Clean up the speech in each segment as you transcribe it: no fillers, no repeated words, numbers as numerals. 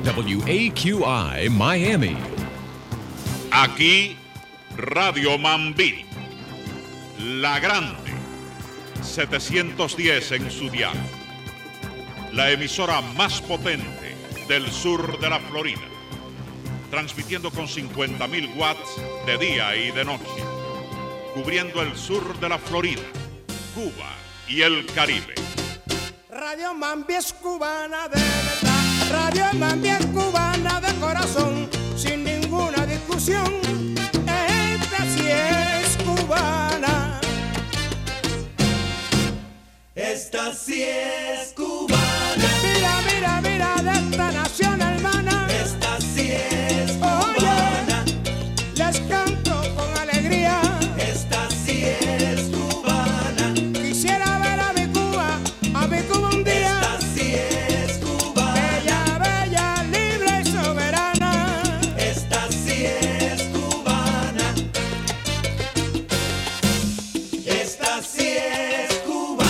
WAQI Miami. Aquí, Radio Mambí, la grande, 710 en su dial. La emisora más potente del sur de la Florida, transmitiendo con 50.000 watts de día y de noche, cubriendo el sur de la Florida, Cuba y el Caribe. Radio Mambí es cubana de verdad, Radio Mambí es cubana de corazón, sin ninguna discusión, esta sí es cubana. Esta sí es cubana. Mira, mira, mira de esta nación hermana. Esta sí es cubana. Oye, les canto con alegría. Esta sí es cubana. Quisiera ver a mi Cuba un día. Esta sí es cubana. Bella, bella, libre y soberana. Esta sí es cubana. Esta sí es cubana.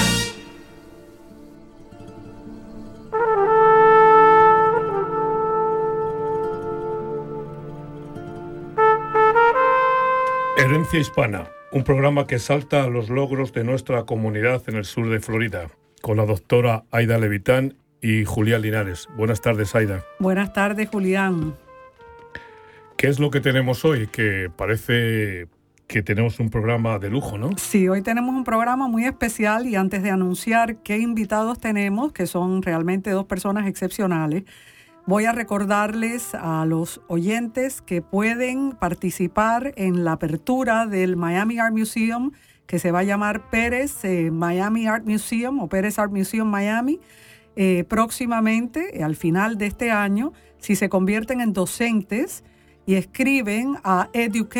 Herencia Hispana, un programa que salta a los logros de nuestra comunidad en el sur de Florida, con la doctora Aida Levitán y Julián Linares. Buenas tardes, Aida. Buenas tardes, Julián. ¿Qué es lo que tenemos hoy? Que parece que tenemos un programa de lujo, ¿no? Sí, hoy tenemos un programa muy especial y antes de anunciar qué invitados tenemos, que son realmente dos personas excepcionales, voy a recordarles a los oyentes que pueden participar en la apertura del Miami Art Museum, que se va a llamar Pérez Miami Art Museum o Pérez Art Museum Miami, próximamente, al final de este año, si se convierten en docentes y escriben a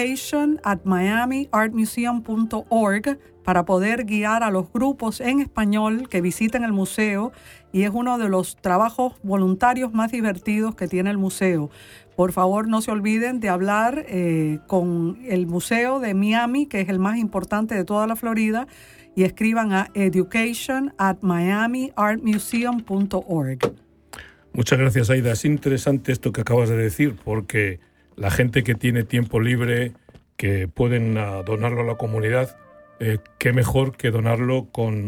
education@miamiartmuseum.org para poder guiar a los grupos en español que visiten el museo, y es uno de los trabajos voluntarios más divertidos que tiene el museo. Por favor, no se olviden de hablar con el Museo de Miami, que es el más importante de toda la Florida, y escriban a education@miamiartmuseum.org. Muchas gracias, Aida. Es interesante esto que acabas de decir, porque la gente que tiene tiempo libre, que pueden donarlo a la comunidad, qué mejor que donarlo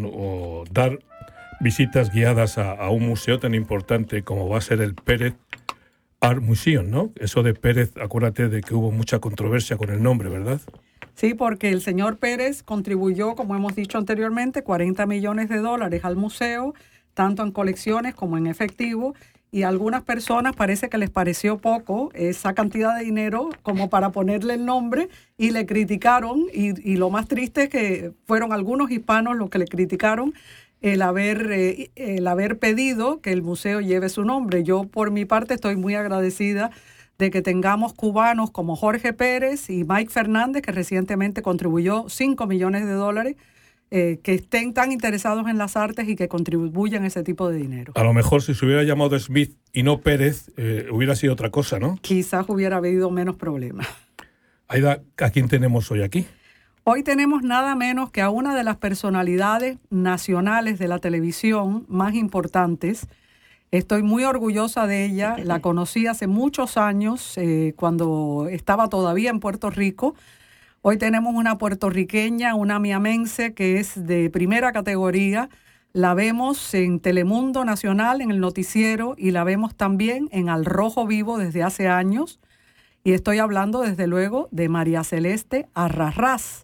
o dar visitas guiadas a un museo tan importante como va a ser el Pérez Art Museum, ¿no? Eso de Pérez, acuérdate de que hubo mucha controversia con el nombre, ¿verdad? Sí, porque el señor Pérez contribuyó, como hemos dicho anteriormente, $40 millones al museo, tanto en colecciones como en efectivo, y a algunas personas parece que les pareció poco esa cantidad de dinero como para ponerle el nombre, y le criticaron, y lo más triste es que fueron algunos hispanos los que le criticaron el haber pedido que el museo lleve su nombre. Yo, por mi parte, estoy muy agradecida de que tengamos cubanos como Jorge Pérez y Mike Fernández, que recientemente contribuyó $5 millones, que estén tan interesados en las artes y que contribuyan ese tipo de dinero. A lo mejor si se hubiera llamado Smith y no Pérez, hubiera sido otra cosa, ¿no? Quizás hubiera habido menos problemas. Aida, ¿a quién tenemos hoy aquí? Hoy tenemos nada menos que a una de las personalidades nacionales de la televisión más importantes. Estoy muy orgullosa de ella. La conocí hace muchos años, cuando estaba todavía en Puerto Rico. Hoy tenemos una puertorriqueña, una miamense que es de primera categoría. La vemos en Telemundo Nacional, en el noticiero, y la vemos también en Al Rojo Vivo desde hace años. Y estoy hablando, desde luego, de María Celeste Arrarás.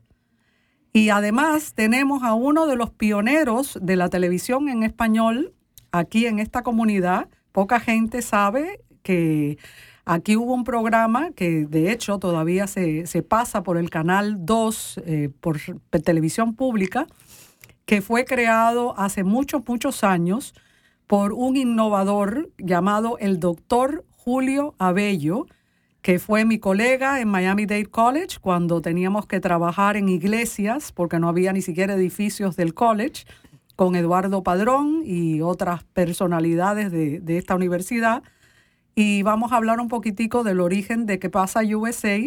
Y además tenemos a uno de los pioneros de la televisión en español aquí en esta comunidad. Poca gente sabe que aquí hubo un programa que de hecho todavía se pasa por el Canal 2, por televisión pública, que fue creado hace muchos años por un innovador llamado el doctor Julio Abello, que fue mi colega en Miami-Dade College cuando teníamos que trabajar en iglesias porque no había ni siquiera edificios del college, con Eduardo Padrón y otras personalidades de esta universidad. Y vamos a hablar un poquitico del origen de ¿Qué pasa USA?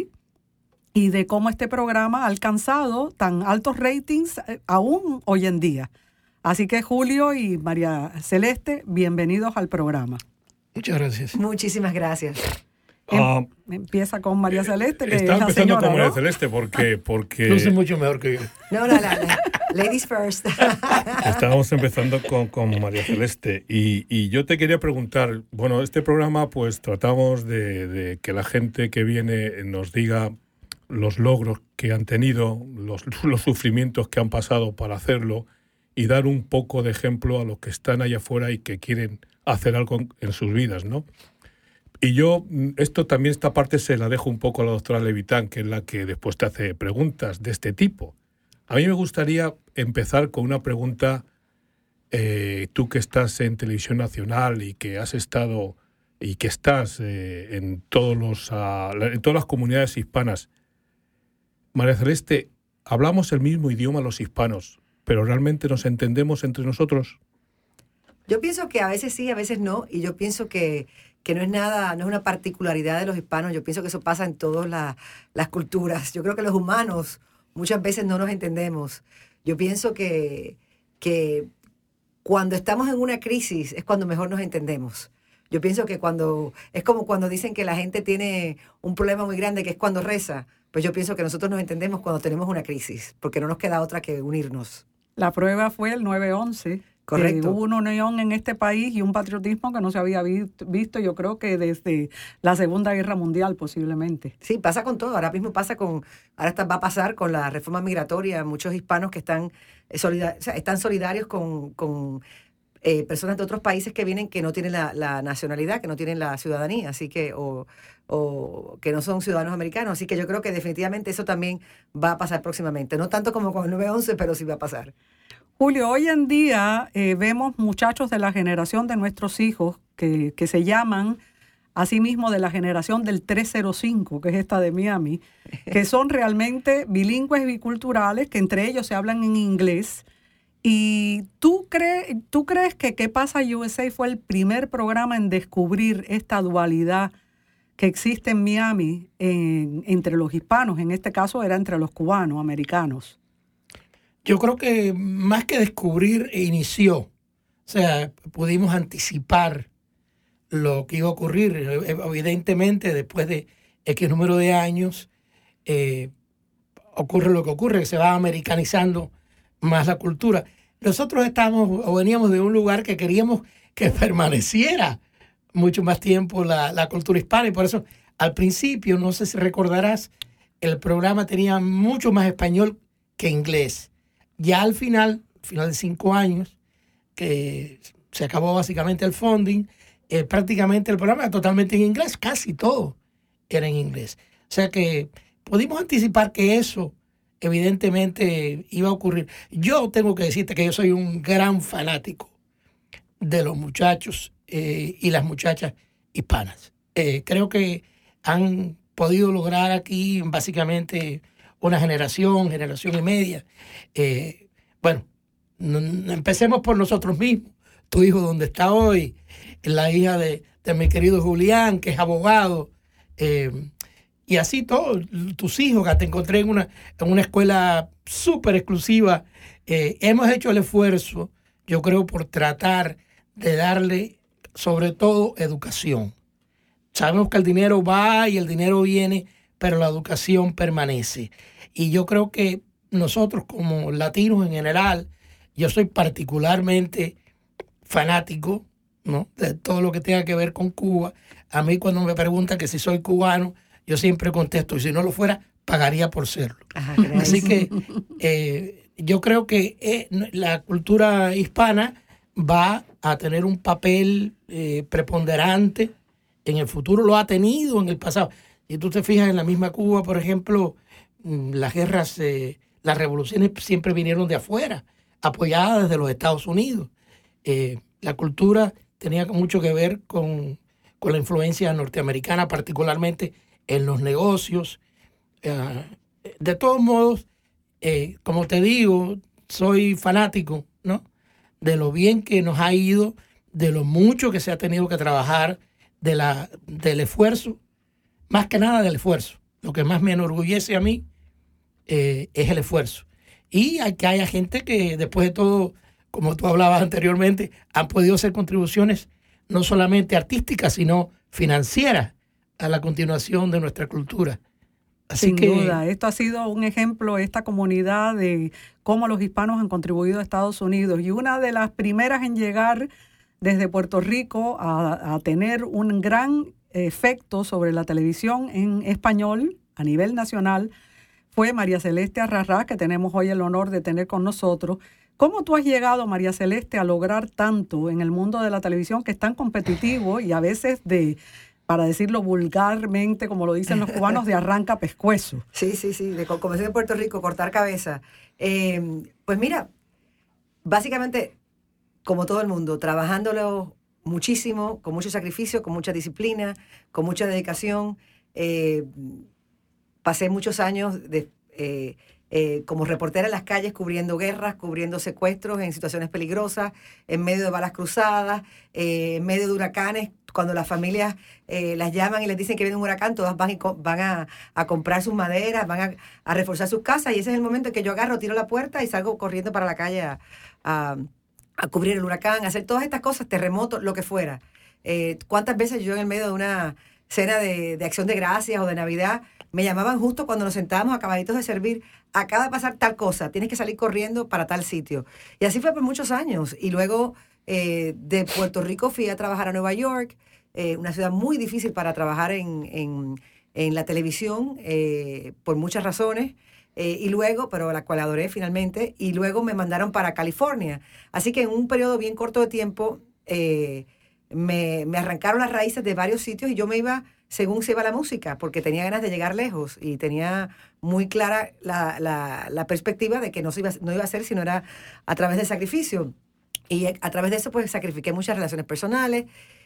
Y de cómo este programa ha alcanzado tan altos ratings aún hoy en día. Así que Julio y María Celeste, bienvenidos al programa. Muchas gracias. Muchísimas gracias. Empieza con María Celeste, que Estaba es la empezando señora, con María ¿no? Celeste porque Luce mucho mejor que yo. No, ladies first. estábamos empezando con María Celeste y yo te quería preguntar, bueno, este programa pues tratamos de que la gente que viene nos diga los logros que han tenido, los sufrimientos que han pasado para hacerlo y dar un poco de ejemplo a los que están allá afuera y que quieren hacer algo en sus vidas, ¿no? Y yo, esta parte se la dejo un poco a la doctora Levitán, que es la que después te hace preguntas de este tipo. A mí me gustaría empezar con una pregunta, tú que estás en Televisión Nacional y que has estado y que estás en todas las comunidades hispanas. María Celeste, ¿hablamos el mismo idioma los hispanos, pero realmente nos entendemos entre nosotros? Yo pienso que a veces sí, a veces no, y yo pienso que no es nada, no es una particularidad de los hispanos. Yo pienso que eso pasa en todas las culturas. Yo creo que los humanos muchas veces no nos entendemos. Yo pienso que cuando estamos en una crisis es cuando mejor nos entendemos. Yo pienso que es como cuando dicen que la gente tiene un problema muy grande, que es cuando reza. Pues yo pienso que nosotros nos entendemos cuando tenemos una crisis, porque no nos queda otra que unirnos. La prueba fue el 9/11. Correcto. Hubo una unión en este país y un patriotismo que no se había visto, yo creo que desde la Segunda Guerra Mundial posiblemente. Sí, pasa con todo. Ahora mismo va a pasar con la reforma migratoria. Muchos hispanos que están solidarios con personas de otros países que vienen que no tienen la nacionalidad, que no tienen la ciudadanía, así que o que no son ciudadanos americanos. Así que yo creo que definitivamente eso también va a pasar próximamente. No tanto como con el 9/11, pero sí va a pasar. Julio, hoy en día vemos muchachos de la generación de nuestros hijos que se llaman asimismo de la generación del 305, que es esta de Miami, que son realmente bilingües y biculturales, que entre ellos se hablan en inglés. ¿Y tú crees que ¿Qué pasa USA fue el primer programa en descubrir esta dualidad que existe en Miami entre los hispanos? En este caso era entre los cubanos, americanos. Yo creo que más que descubrir, inició. O sea, pudimos anticipar lo que iba a ocurrir. Evidentemente, después de X número de años, ocurre lo que ocurre, que se va americanizando más la cultura. Nosotros veníamos de un lugar que queríamos que permaneciera mucho más tiempo la cultura hispana, y por eso al principio, no sé si recordarás, el programa tenía mucho más español que inglés. Ya al final de 5 años, que se acabó básicamente el funding, prácticamente el programa era totalmente en inglés, casi todo era en inglés. O sea que pudimos anticipar que eso evidentemente iba a ocurrir. Yo tengo que decirte que yo soy un gran fanático de los muchachos y las muchachas hispanas. Creo que han podido lograr aquí básicamente una generación y media. Bueno, empecemos por nosotros mismos. Tu hijo, donde está hoy, la hija de mi querido Julián, que es abogado, y así todos tus hijos, que te encontré en una escuela súper exclusiva. Hemos hecho el esfuerzo, yo creo, por tratar de darle, sobre todo, educación. Sabemos que el dinero va y el dinero viene, pero la educación permanece. Y yo creo que nosotros como latinos en general, yo soy particularmente fanático, ¿no?, de todo lo que tenga que ver con Cuba. A mí cuando me preguntan que si soy cubano, yo siempre contesto, y si no lo fuera, pagaría por serlo. Ajá, así que yo creo que la cultura hispana va a tener un papel preponderante en el futuro, lo ha tenido en el pasado. Y tú te fijas en la misma Cuba, por ejemplo, las guerras, las revoluciones siempre vinieron de afuera, apoyadas desde los Estados Unidos. La cultura tenía mucho que ver con la influencia norteamericana, particularmente en los negocios. De todos modos, como te digo, soy fanático, ¿no?, de lo bien que nos ha ido, de lo mucho que se ha tenido que trabajar, del esfuerzo, más que nada del esfuerzo. Lo que más me enorgullece a mí es el esfuerzo. Y que haya gente que después de todo, como tú hablabas anteriormente, han podido hacer contribuciones no solamente artísticas, sino financieras a la continuación de nuestra cultura. Así Sin que, duda, esto ha sido un ejemplo, esta comunidad, de cómo los hispanos han contribuido a Estados Unidos. Y una de las primeras en llegar desde Puerto Rico a tener un gran efecto sobre la televisión en español a nivel nacional fue María Celeste Arrarás, que tenemos hoy el honor de tener con nosotros. ¿Cómo tú has llegado, María Celeste, a lograr tanto en el mundo de la televisión, que es tan competitivo y a veces para decirlo vulgarmente, como lo dicen los cubanos, de arranca pescuezo? Sí, como decía en Puerto Rico, cortar cabeza. Pues mira, básicamente, como todo el mundo, trabajándolo muchísimo, con mucho sacrificio, con mucha disciplina, con mucha dedicación. Pasé muchos años como reportera en las calles, cubriendo guerras, cubriendo secuestros en situaciones peligrosas, en medio de balas cruzadas, en medio de huracanes. Cuando las familias las llaman y les dicen que viene un huracán, todas van a comprar sus maderas, van a reforzar sus casas, y ese es el momento en que yo agarro, tiro la puerta y salgo corriendo para la calle a cubrir el huracán, a hacer todas estas cosas, terremotos, lo que fuera. ¿Cuántas veces yo en el medio de una cena de Acción de Gracias o de Navidad me llamaban justo cuando nos sentábamos acabaditos de servir? Acaba de pasar tal cosa, tienes que salir corriendo para tal sitio. Y así fue por muchos años. Y luego de Puerto Rico fui a trabajar a Nueva York, una ciudad muy difícil para trabajar en la televisión, por muchas razones. Y luego, pero la cual adoré finalmente, y luego me mandaron para California. Así que en un periodo bien corto de tiempo me arrancaron las raíces de varios sitios, y yo me iba según se iba la música, porque tenía ganas de llegar lejos y tenía muy clara la perspectiva de que no iba a ser sino era a través del sacrificio. Y a través de eso pues sacrifiqué muchas relaciones personales,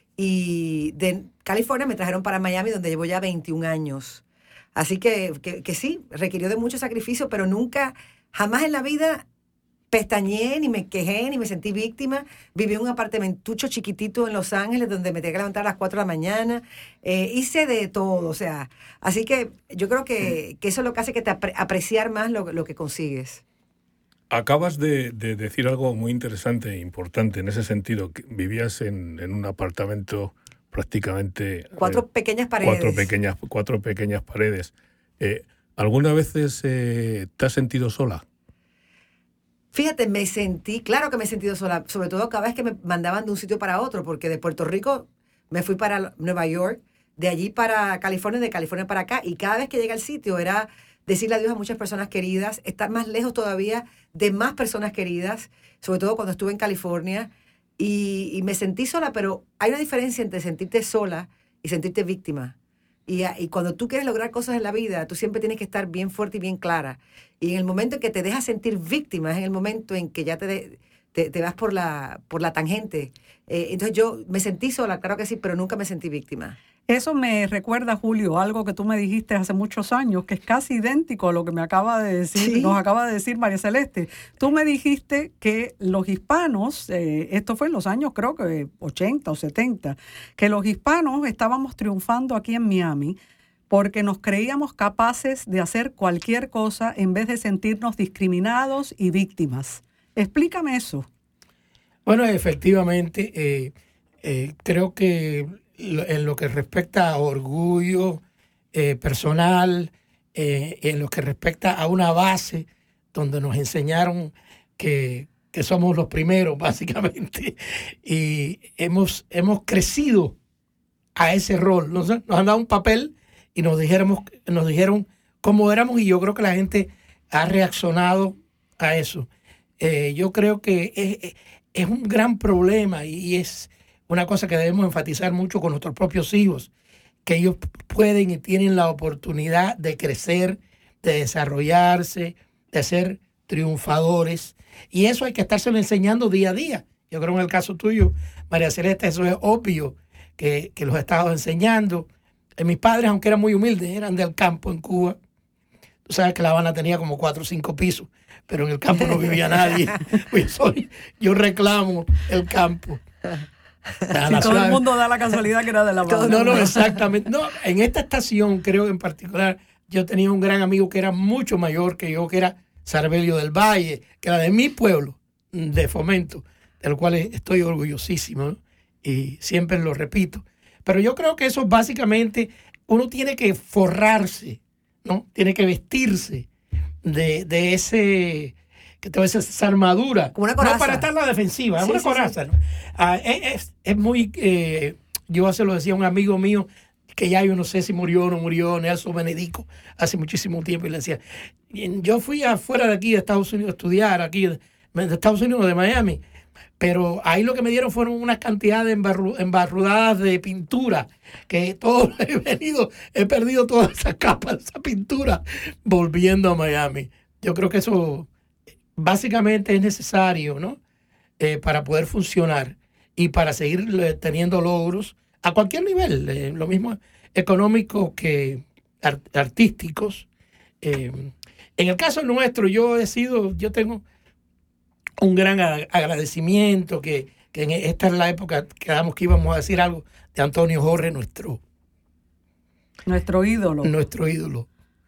y de California me trajeron para Miami, donde llevo ya 21 años. Así que sí, requirió de mucho sacrificio, pero jamás en la vida pestañeé, ni me quejé, ni me sentí víctima. Viví en un apartamentucho chiquitito en Los Ángeles, donde me tenía que levantar a las 4 de la mañana. Hice de todo, o sea. Así que yo creo que eso es lo que hace que te apreciar más lo que consigues. Acabas de decir algo muy interesante e importante en ese sentido. Que vivías en un apartamento prácticamente... 4 pequeñas paredes. 4 pequeñas paredes. ¿Alguna vez te has sentido sola? Fíjate, claro que me he sentido sola, sobre todo cada vez que me mandaban de un sitio para otro, porque de Puerto Rico me fui para Nueva York, de allí para California, de California para acá, y cada vez que llegué al sitio era decirle adiós a muchas personas queridas, estar más lejos todavía de más personas queridas, sobre todo cuando estuve en California, y me sentí sola, pero hay una diferencia entre sentirte sola y sentirte víctima. Y cuando tú quieres lograr cosas en la vida, tú siempre tienes que estar bien fuerte y bien clara. Y en el momento en que te dejas sentir víctima, es en el momento en que ya te vas por la tangente. Entonces yo me sentí sola, claro que sí, pero nunca me sentí víctima. Eso me recuerda, Julio, algo que tú me dijiste hace muchos años, que es casi idéntico a lo que me acaba de decir, ¿sí? Nos acaba de decir María Celeste. Tú me dijiste que los hispanos, esto fue en los años creo que 80 o 70, que los hispanos estábamos triunfando aquí en Miami porque nos creíamos capaces de hacer cualquier cosa en vez de sentirnos discriminados y víctimas. Explícame eso. Bueno, efectivamente, creo que en lo que respecta a orgullo personal, en lo que respecta a una base donde nos enseñaron que somos los primeros, básicamente, y hemos crecido a ese rol. Nos han dado un papel y nos dijeron cómo éramos, y yo creo que la gente ha reaccionado a eso. Yo creo que es un gran problema, y es una cosa que debemos enfatizar mucho con nuestros propios hijos, que ellos pueden y tienen la oportunidad de crecer, de desarrollarse, de ser triunfadores, y eso hay que estárselo enseñando día a día. Yo creo en el caso tuyo, María Celeste, eso es obvio que los he estado enseñando. Mis padres, aunque eran muy humildes, eran del campo en Cuba. Tú sabes que La Habana tenía como 4 o 5 pisos, pero en el campo no vivía nadie. Yo reclamo el campo. Si todo el mundo da la casualidad que era de La Habana. No, exactamente. No, en esta estación, creo en particular, yo tenía un gran amigo que era mucho mayor que yo, que era Sarbelio del Valle, que era de mi pueblo, de Fomento, del cual estoy orgullosísimo, ¿no? y siempre lo repito. Pero yo creo que eso básicamente uno tiene que forrarse, ¿no? Tiene que vestirse de ese, que te voy a decir, esa armadura. Como una coraza. No para estar en la defensiva, es Sí, una sí, coraza, ¿no? Es muy, yo se lo decía a un amigo mío, que ya yo no sé si murió o no murió, Nelson Benedico, hace muchísimo tiempo, y le decía, yo fui afuera de aquí, de Estados Unidos, a estudiar, aquí de Estados Unidos, de Miami, pero ahí lo que me dieron fueron unas cantidades embarrudadas de pintura, que todo he perdido todas esas capas, esa pintura, volviendo a Miami. Yo creo que eso básicamente es necesario, ¿no? Para poder funcionar y para seguir teniendo logros a cualquier nivel, lo mismo económicos que artísticos. En el caso nuestro, yo tengo un gran agradecimiento que esta es la época que quedamos que íbamos a decir algo de Antonio Jorge, nuestro ídolo. Nuestro ídolo.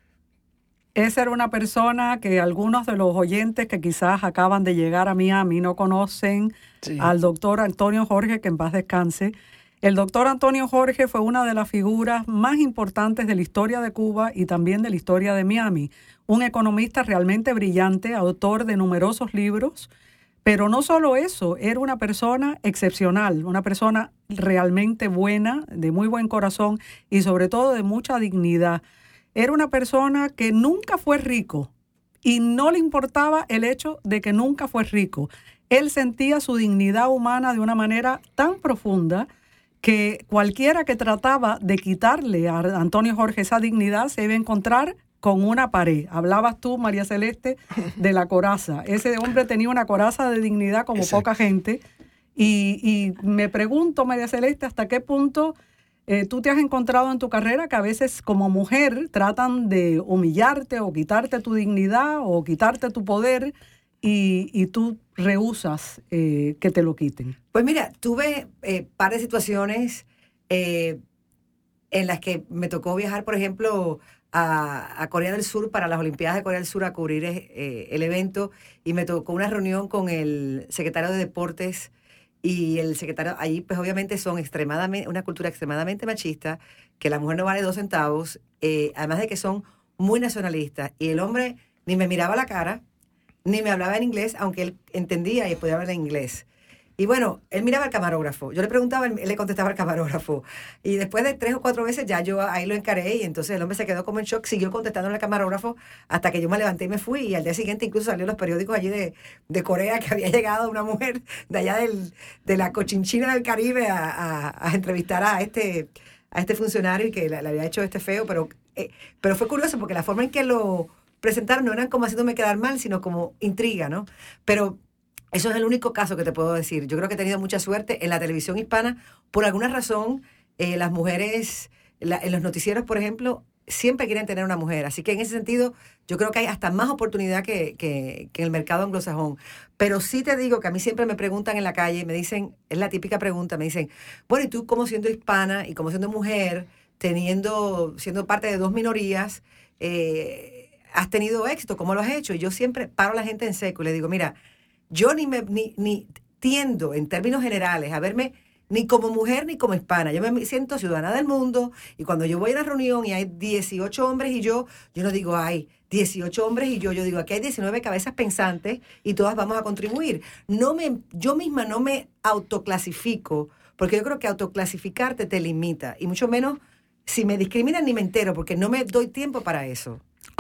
Esa era una persona que algunos de los oyentes que quizás acaban de llegar a Miami no conocen, sí, al doctor Antonio Jorge, que en paz descanse. El doctor Antonio Jorge fue una de las figuras más importantes de la historia de Cuba y también de la historia de Miami. Un economista realmente brillante, autor de numerosos libros, pero no solo eso, era una persona excepcional, una persona realmente buena, de muy buen corazón y sobre todo de mucha dignidad. Era una persona que nunca fue rico y no le importaba el hecho de que nunca fue rico. Él sentía su dignidad humana de una manera tan profunda que cualquiera que trataba de quitarle a Antonio Jorge esa dignidad se iba a encontrar con una pared. Hablabas tú, María Celeste, de la coraza. Ese hombre tenía una coraza de dignidad como poca gente. Y me pregunto, María Celeste, ¿hasta qué punto tú te has encontrado en tu carrera que a veces como mujer tratan de humillarte o quitarte tu dignidad o quitarte tu poder y tú rehusas que te lo quiten? Pues mira, tuve par de situaciones en las que me tocó viajar, por ejemplo, a Corea del Sur para las Olimpiadas de Corea del Sur a cubrir el evento, y me tocó una reunión con el secretario de Deportes y el secretario. Allí pues obviamente son una cultura extremadamente machista, que la mujer no vale 2 centavos, además de que son muy nacionalistas, y el hombre ni me miraba a la cara ni me hablaba en inglés, aunque él entendía y podía hablar en inglés. Y bueno, él miraba al camarógrafo. Yo le preguntaba, él le contestaba al camarógrafo. Y después de 3 o 4 veces ya yo ahí lo encaré, y entonces el hombre se quedó como en shock, siguió contestando al camarógrafo hasta que yo me levanté y me fui. Y al día siguiente incluso salió en los periódicos allí de Corea que había llegado una mujer de allá de la Cochinchina del Caribe a entrevistar a este funcionario y que le había hecho este feo. Pero fue curioso porque la forma en que lo presentaron no eran como haciéndome quedar mal, sino como intriga, ¿no? Pero eso es el único caso que te puedo decir. Yo creo que he tenido mucha suerte en la televisión hispana. Por alguna razón, las mujeres, en los noticieros, por ejemplo, siempre quieren tener una mujer. Así que en ese sentido, yo creo que hay hasta más oportunidad que en el mercado anglosajón. Pero sí te digo que a mí siempre me preguntan en la calle, me dicen, es la típica pregunta, me dicen, bueno, ¿y tú como siendo hispana y como siendo mujer, siendo parte de 2 minorías, has tenido éxito? ¿Cómo lo has hecho? Y yo siempre paro a la gente en seco y le digo, mira, yo ni tiendo en términos generales a verme ni como mujer ni como hispana. Yo me siento ciudadana del mundo, y cuando yo voy a una reunión y hay 18 hombres y yo no digo, ay, 18 hombres y yo digo, aquí hay 19 cabezas pensantes y todas vamos a contribuir. Yo misma no me autoclasifico, porque yo creo que autoclasificarte te limita, y mucho menos si me discriminan ni me entero, porque no me doy tiempo para eso.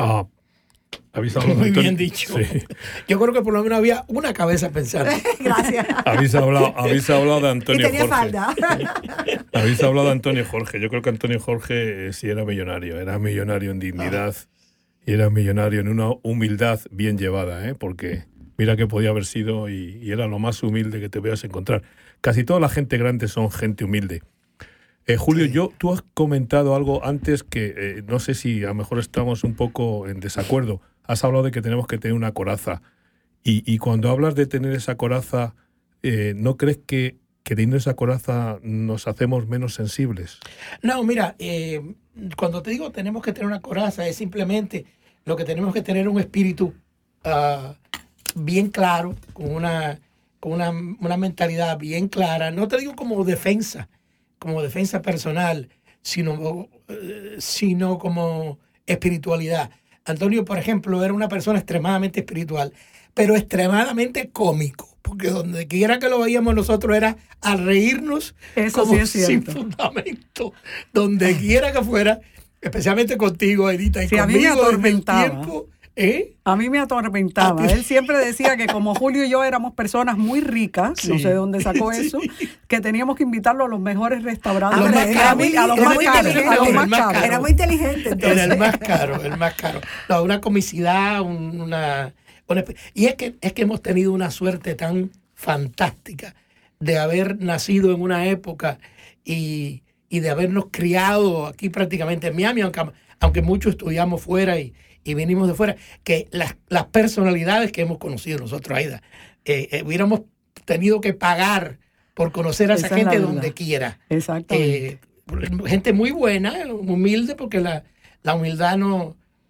Habéis hablado Muy de bien dicho. Sí. Yo creo que por lo menos había una cabeza pensante. Gracias. Habéis hablado de Antonio y tenía Jorge. Falda. Habéis hablado de Antonio Jorge. Yo creo que Antonio Jorge sí era millonario en dignidad y era millonario en una humildad bien llevada, porque mira que podía haber sido y era lo más humilde que te podías encontrar. Casi toda la gente grande son gente humilde. Julio, Sí. tú has comentado algo antes que no sé si a lo mejor estamos un poco en desacuerdo. Has hablado de que tenemos que tener una coraza. Y cuando hablas de tener esa coraza, ¿no crees que teniendo esa coraza nos hacemos menos sensibles? No, mira, cuando te digo tenemos que tener una coraza, es simplemente lo que tenemos que tener un espíritu bien claro, con una con una mentalidad bien clara, no te digo como defensa personal, sino como espiritualidad. Antonio, por ejemplo, era una persona extremadamente espiritual, pero extremadamente cómico, porque donde quiera que lo veíamos nosotros era a reírnos. Eso como sí es sin cierto. fundamento, donde quiera que fuera, especialmente contigo, Edita, y Sí, a mí conmigo me desde el atormentaba. tiempo. A mí me atormentaba. Él siempre decía que como Julio y yo éramos personas muy ricas, no Sí. sé de dónde sacó Sí. eso, que teníamos que invitarlo a los mejores restaurantes. Los más caros. A los Era más muy caros. inteligente, A los el más más caros. caro. Era muy inteligente, entonces. Era el más caro. No, una comicidad, y es que hemos tenido una suerte tan fantástica de haber nacido en una época y de habernos criado aquí prácticamente en Miami, aunque muchos estudiamos fuera y venimos de fuera, que las personalidades que hemos conocido nosotros, Aida, hubiéramos tenido que pagar por conocer a esa Esa es la gente verdad. donde quiera. Exactamente. Gente muy buena, humilde, porque la humildad no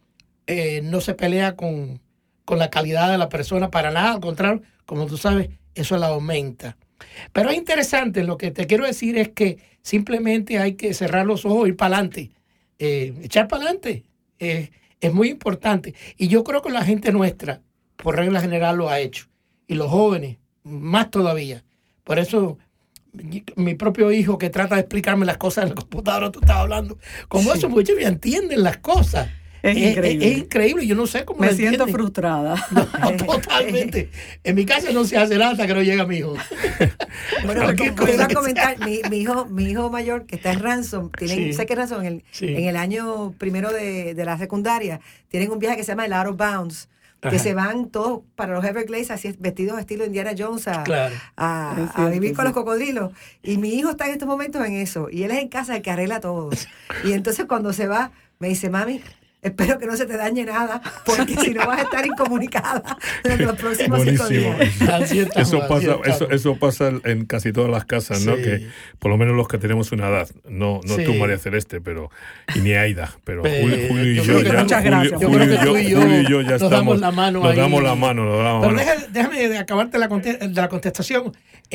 se pelea con la calidad de la persona para nada, al contrario, como tú sabes, eso la aumenta. Pero es interesante, lo que te quiero decir es que simplemente hay que cerrar los ojos, ir para adelante, echar para adelante. Es muy importante. Y yo creo que la gente nuestra, por regla general, lo ha hecho. Y los jóvenes, más todavía. Por eso, mi propio hijo que trata de explicarme las cosas en la computadora, tú estabas hablando, como Sí. eso, muchos me entienden las cosas. Es increíble. Es increíble, yo no sé cómo Me lo siento entienden. frustrada. No, totalmente. En mi casa no se hace nada hasta que no llega mi hijo. Bueno, Cualquier te iba cosa a que comentar, mi hijo mayor, que está en Ransom, Sí. sé que Ransom Sí. en el año primero de la secundaria, tienen un viaje que se llama el Out of Bounds, que Ajá. se van todos para los Everglades, así vestidos estilo Indiana Jones Claro. Es a cierto, vivir con sí. los cocodrilos. Y mi hijo está en estos momentos en eso, y él es en casa el que arregla todo. Y entonces cuando se va, me dice, mami, espero que no se te dañe nada, porque si no vas a estar incomunicada durante los próximos 5 Buenísimo. días. Así estamos, Eso así pasa, estamos. eso pasa en casi todas las casas, ¿no? Sí. Que por lo menos los que tenemos una edad, no Sí. tú, María Celeste, y ni Aida, pero Pero Julio y yo yo creo que ya, muchas gracias. Yo creo que tú y yo Julio y yo ya nos estamos, damos la mano nos ahí. damos la mano, nos damos la Pero mano. déjame de acabarte de la contestación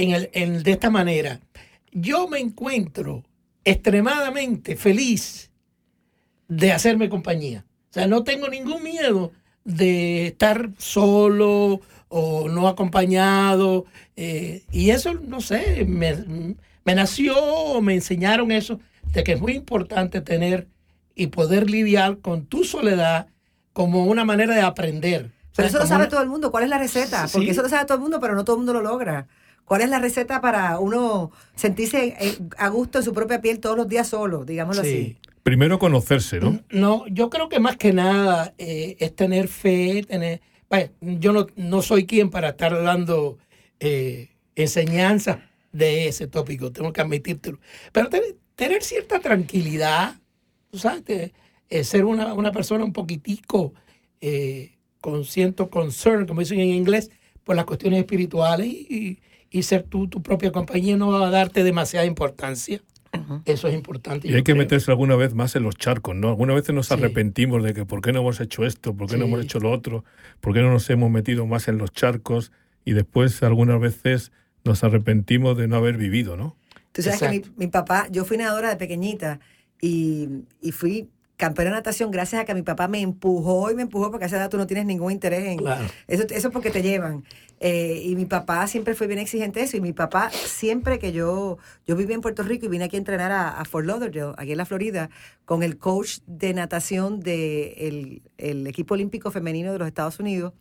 de esta manera. Yo me encuentro extremadamente feliz de hacerme compañía. O sea, no tengo ningún miedo de estar solo o no acompañado. Y eso, no sé, me nació, me enseñaron eso, de que es muy importante tener y poder lidiar con tu soledad como una manera de aprender. O sea, Pero eso lo como sabe una- todo el mundo. ¿Cuál es la receta? Sí. Porque eso lo sabe todo el mundo, pero no todo el mundo lo logra. ¿Cuál es la receta para uno sentirse a gusto en su propia piel todos los días solo, digámoslo Sí. así? Primero conocerse, ¿no? No, yo creo que más que nada es tener fe, vaya, yo no soy quien para estar dando enseñanzas de ese tópico, tengo que admitírtelo. Pero tener cierta tranquilidad, tú sabes, ser una persona un poquitico con cierto concern, como dicen en inglés, por las cuestiones espirituales y ser tú tu propia compañía no va a darte demasiada importancia. Eso es importante. Y yo hay que creo. meterse alguna vez más en los charcos, ¿no? Algunas veces nos Sí. arrepentimos de que por qué no hemos hecho esto, por qué no Sí. hemos hecho lo otro, por qué no nos hemos metido más en los charcos y después algunas veces nos arrepentimos de no haber vivido, ¿no? Tú sabes que Exacto. mi papá, yo fui nadadora de pequeñita y fui campeona de natación gracias a que mi papá me empujó porque a esa edad tú no tienes ningún interés en Claro. eso es porque te llevan. Y mi papá siempre fue bien exigente de eso, y mi papá siempre que yo viví en Puerto Rico y vine aquí a entrenar a Fort Lauderdale, aquí en la Florida, con el coach de natación del el equipo olímpico femenino de los Estados Unidos,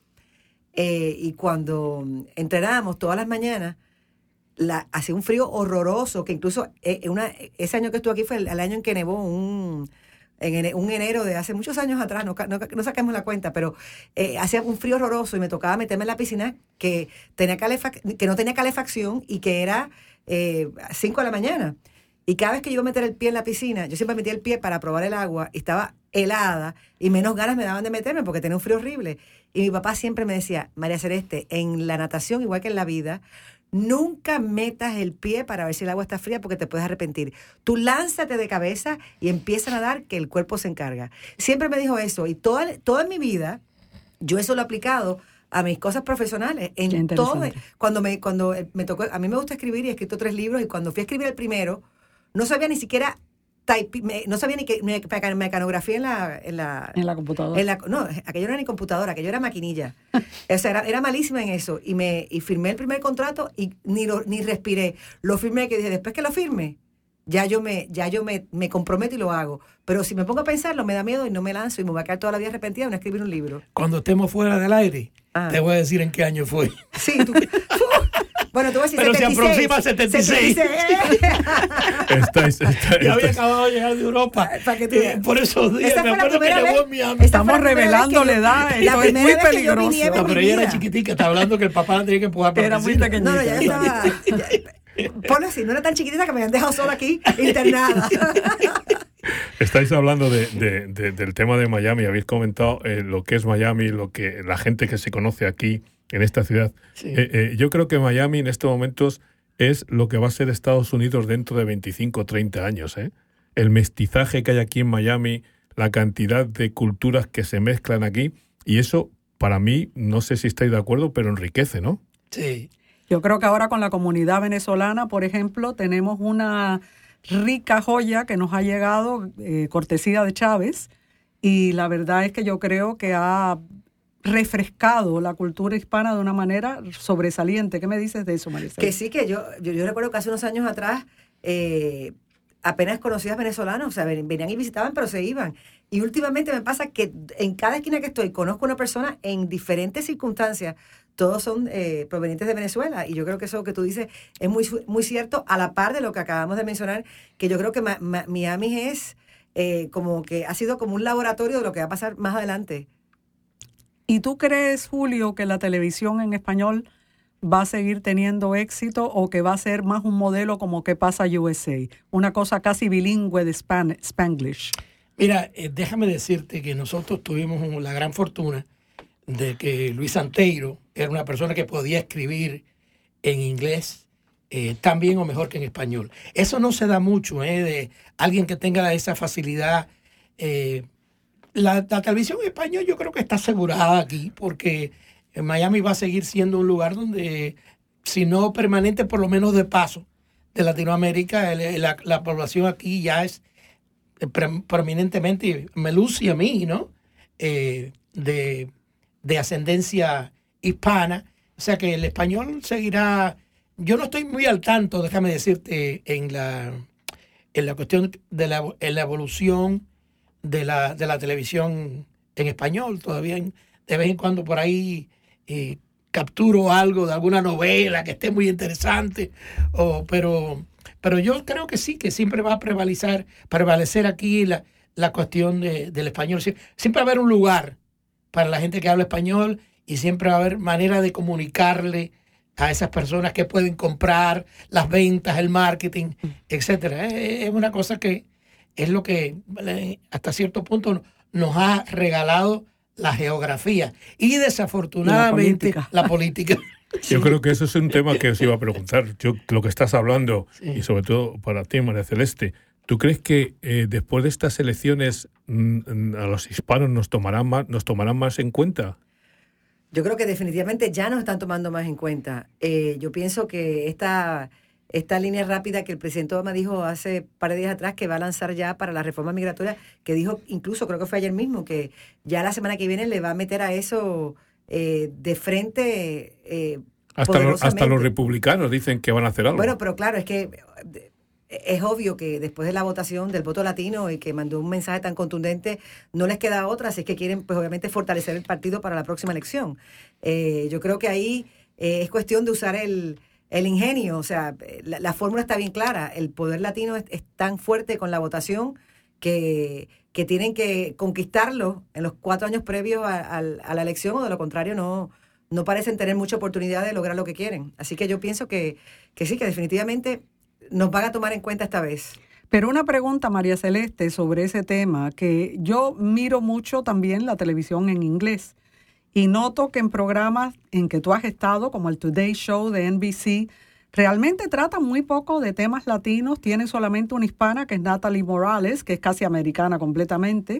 y cuando entrenábamos todas las mañanas, hacía un frío horroroso, que incluso ese año que estuve aquí fue el año en que nevó un enero de hace muchos años atrás, no saquemos la cuenta, pero hacía un frío horroroso y me tocaba meterme en la piscina que no tenía calefacción y que era 5 de la mañana. Y cada vez que yo iba a meter el pie en la piscina, yo siempre metía el pie para probar el agua y estaba helada y menos ganas me daban de meterme porque tenía un frío horrible. Y mi papá siempre me decía, María Celeste, en la natación, igual que en la vida, nunca metas el pie para ver si el agua está fría porque te puedes arrepentir. Tú lánzate de cabeza y empieza a nadar, que el cuerpo se encarga. Siempre me dijo eso, y toda mi vida yo eso lo he aplicado a mis cosas profesionales. Qué En todo. interesante. Cuando me tocó, a mí me gusta escribir y he escrito 3 libros, y cuando fui a escribir el primero, no sabía ni siquiera no sabía ni que mecanografía en la computadora. no, aquello no era ni computadora, aquello era maquinilla. O sea, era malísima en eso. Y firmé el primer contrato y ni respiré. Lo firmé, que dije, después que lo firme, ya yo me comprometo y lo hago. Pero si me pongo a pensarlo, me da miedo y no me lanzo y me voy a quedar toda la vida arrepentida de no escribir un libro. Cuando estemos fuera del aire, Ah. te voy a decir en qué año fue. Sí, tú. Bueno, tú vas a decir Pero 76. se aproxima a 76. Estáis- Ya había acabado de llegar de Europa. Para que tú veas. Por esos días Esa me fue la acuerdo que primera llegó vez. en Miami. Esta Estamos fue la primera revelando vez que la edad, la esto es primera muy vez que yo peligroso. viniera No, por pero mi ella era vida. chiquitica, está hablando que el papá la tenía que empujar para Era la muy piscina. pequeñita. No, no, ya estaba. Ponlo así, no era tan chiquitita que me habían dejado sola aquí, internada. Estáis hablando del tema de Miami, habéis comentado lo que es Miami, lo que la gente que se conoce aquí en esta ciudad. Sí. Yo creo que Miami en estos momentos es lo que va a ser Estados Unidos dentro de 25 o 30 años. El mestizaje que hay aquí en Miami, la cantidad de culturas que se mezclan aquí, y eso para mí, no sé si estáis de acuerdo, pero enriquece, ¿no? Sí. Yo creo que ahora con la comunidad venezolana, por ejemplo, tenemos una rica joya que nos ha llegado, cortesía de Chávez, y la verdad es que yo creo que ha refrescado la cultura hispana de una manera sobresaliente. ¿Qué me dices de eso, Maricel? Que sí, que yo recuerdo que hace unos años atrás apenas conocidas venezolanas, o sea, venían y visitaban, pero se iban. Y últimamente me pasa que en cada esquina que estoy conozco una persona en diferentes circunstancias. Todos son provenientes de Venezuela, y yo creo que eso que tú dices es muy, muy cierto, a la par de lo que acabamos de mencionar, que yo creo que Miami es como que ha sido como un laboratorio de lo que va a pasar más adelante. ¿Y tú crees, Julio, que la televisión en español va a seguir teniendo éxito o que va a ser más un modelo como que pasa USA? Una cosa casi bilingüe de Spanglish. Mira, déjame decirte que nosotros tuvimos la gran fortuna de que Luis Santeiro era una persona que podía escribir en inglés tan bien o mejor que en español. Eso no se da mucho, de alguien que tenga esa facilidad. La televisión en español yo creo que está asegurada aquí, porque Miami va a seguir siendo un lugar donde, si no permanente, por lo menos de paso, de Latinoamérica. La población aquí ya es prominentemente, me luce a mí, ¿no? De ascendencia hispana. O sea que el español seguirá. Yo no estoy muy al tanto, déjame decirte, en la cuestión de la evolución de la televisión en español. Todavía de vez en cuando por ahí capturo algo de alguna novela que esté muy interesante, pero yo creo que sí, que siempre va a prevalecer aquí la cuestión del español. Siempre va a haber un lugar para la gente que habla español, y siempre va a haber manera de comunicarle a esas personas que pueden comprar, las ventas, el marketing, etcétera. Es una cosa que es lo que hasta cierto punto nos ha regalado la geografía y desafortunadamente la política. Yo creo que eso es un tema que os iba a preguntar. Yo, lo que estás hablando, sí, y sobre todo para ti, María Celeste, ¿tú crees que después de estas elecciones a los hispanos nos tomarán más en cuenta? Yo creo que definitivamente ya nos están tomando más en cuenta. Yo pienso que esta línea rápida que el presidente Obama dijo hace un par de días atrás, que va a lanzar ya para la reforma migratoria, que dijo, incluso creo que fue ayer mismo, que ya la semana que viene le va a meter a eso de frente. Hasta los republicanos dicen que van a hacer algo. Bueno, pero claro, es que es obvio que después de la votación del voto latino y que mandó un mensaje tan contundente, no les queda otra, si es que quieren, pues obviamente, fortalecer el partido para la próxima elección. Yo creo que ahí es cuestión de usar el ingenio. O sea, la fórmula está bien clara. El poder latino es tan fuerte con la votación que tienen que conquistarlo en los 4 años previos a la elección, o de lo contrario no parecen tener mucha oportunidad de lograr lo que quieren. Así que yo pienso que sí, que definitivamente nos van a tomar en cuenta esta vez. Pero una pregunta, María Celeste, sobre ese tema, que yo miro mucho también la televisión en inglés y noto que en programas en que tú has estado, como el Today Show de NBC, realmente tratan muy poco de temas latinos. Tienen solamente una hispana, que es Natalie Morales, que es casi americana completamente.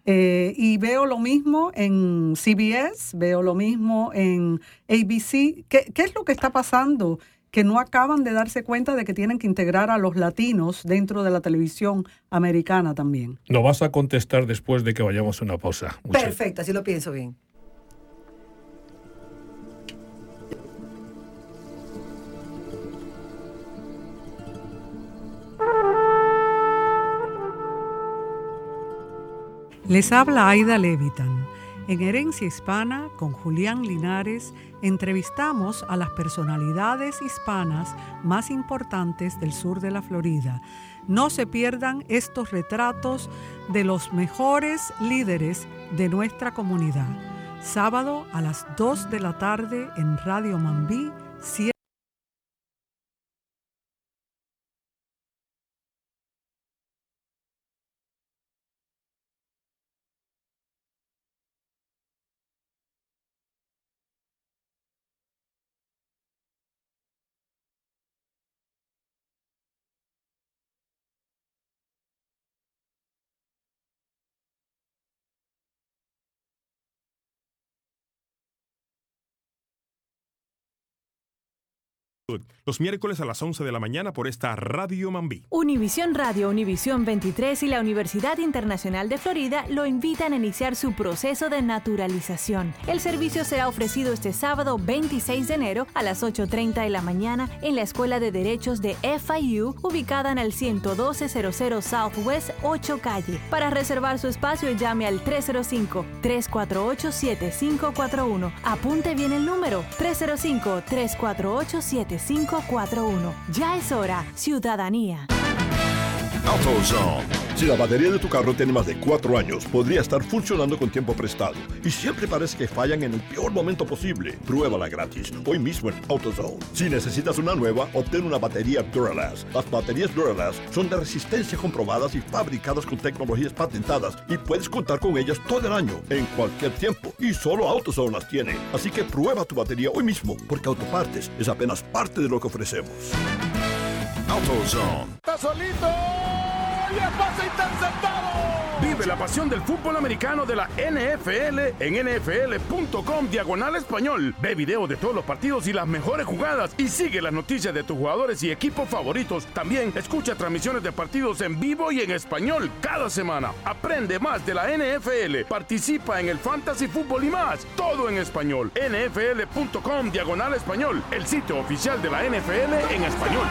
Y veo lo mismo en CBS, veo lo mismo en ABC. ¿Qué es lo que está pasando? Que no acaban de darse cuenta de que tienen que integrar a los latinos dentro de la televisión americana también. Lo vas a contestar después de que vayamos a una pausa. Perfecto, así lo pienso bien. Les habla Aida Levitan. En Herencia Hispana, con Julián Linares, entrevistamos a las personalidades hispanas más importantes del sur de la Florida. No se pierdan estos retratos de los mejores líderes de nuestra comunidad. Sábado a las 2 de la tarde en Radio Mambí. Los miércoles a las 11 de la mañana por esta Radio Mambí. Univisión Radio, Univisión 23 y la Universidad Internacional de Florida lo invitan a iniciar su proceso de naturalización. El servicio será ofrecido este sábado 26 de enero a las 8:30 de la mañana en la Escuela de Derechos de FIU, ubicada en el 11200 Southwest 8 Calle. Para reservar su espacio, llame al 305-348-7541. Apunte bien el número, 305-348-7541. Ya es hora, ciudadanía. AutoZone. Si la batería de tu carro tiene más de 4 años, podría estar funcionando con tiempo prestado y siempre parece que fallan en el peor momento posible. Pruébala gratis hoy mismo en AutoZone. Si necesitas una nueva, obtén una batería Duralast. Las baterías Duralast son de resistencia comprobadas y fabricadas con tecnologías patentadas y puedes contar con ellas todo el año, en cualquier tiempo, y solo AutoZone las tiene. Así que prueba tu batería hoy mismo, porque Autopartes es apenas parte de lo que ofrecemos. AutoZone. ¡Está solito! ¡Y el pase interceptado! Vive la pasión del fútbol americano de la NFL en nfl.com/español. Ve video de todos los partidos y las mejores jugadas y sigue las noticias de tus jugadores y equipos favoritos. También escucha transmisiones de partidos en vivo y en español cada semana. Aprende más de la NFL, participa en el fantasy fútbol y más. Todo en español. nfl.com/español, el sitio oficial de la NFL en español.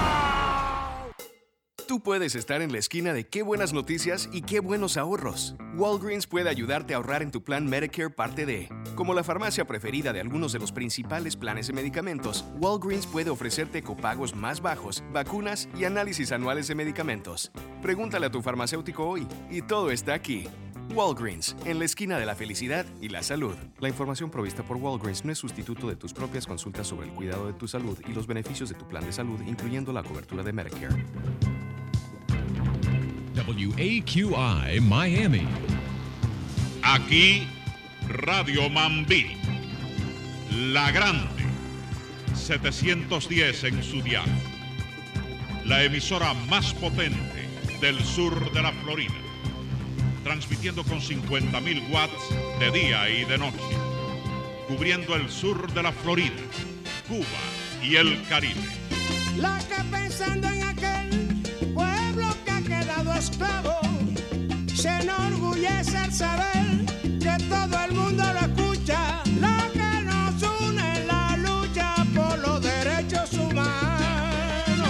Tú puedes estar en la esquina de qué buenas noticias y qué buenos ahorros. Walgreens puede ayudarte a ahorrar en tu plan Medicare Parte D. Como la farmacia preferida de algunos de los principales planes de medicamentos, Walgreens puede ofrecerte copagos más bajos, vacunas y análisis anuales de medicamentos. Pregúntale a tu farmacéutico hoy y todo está aquí. Walgreens, en la esquina de la felicidad y la salud. La información provista por Walgreens no es sustituto de tus propias consultas sobre el cuidado de tu salud y los beneficios de tu plan de salud, incluyendo la cobertura de Medicare. WAQI Miami. Aquí, Radio Mambí. La Grande, 710 en su dial. La emisora más potente del sur de la Florida. Transmitiendo con 50.000 watts de día y de noche. Cubriendo el sur de la Florida, Cuba y el Caribe. La que pensando en aquel pueblo que ha quedado esclavo, se enorgullece al saber que todo el mundo lo escucha. La que nos une en la lucha por los derechos humanos.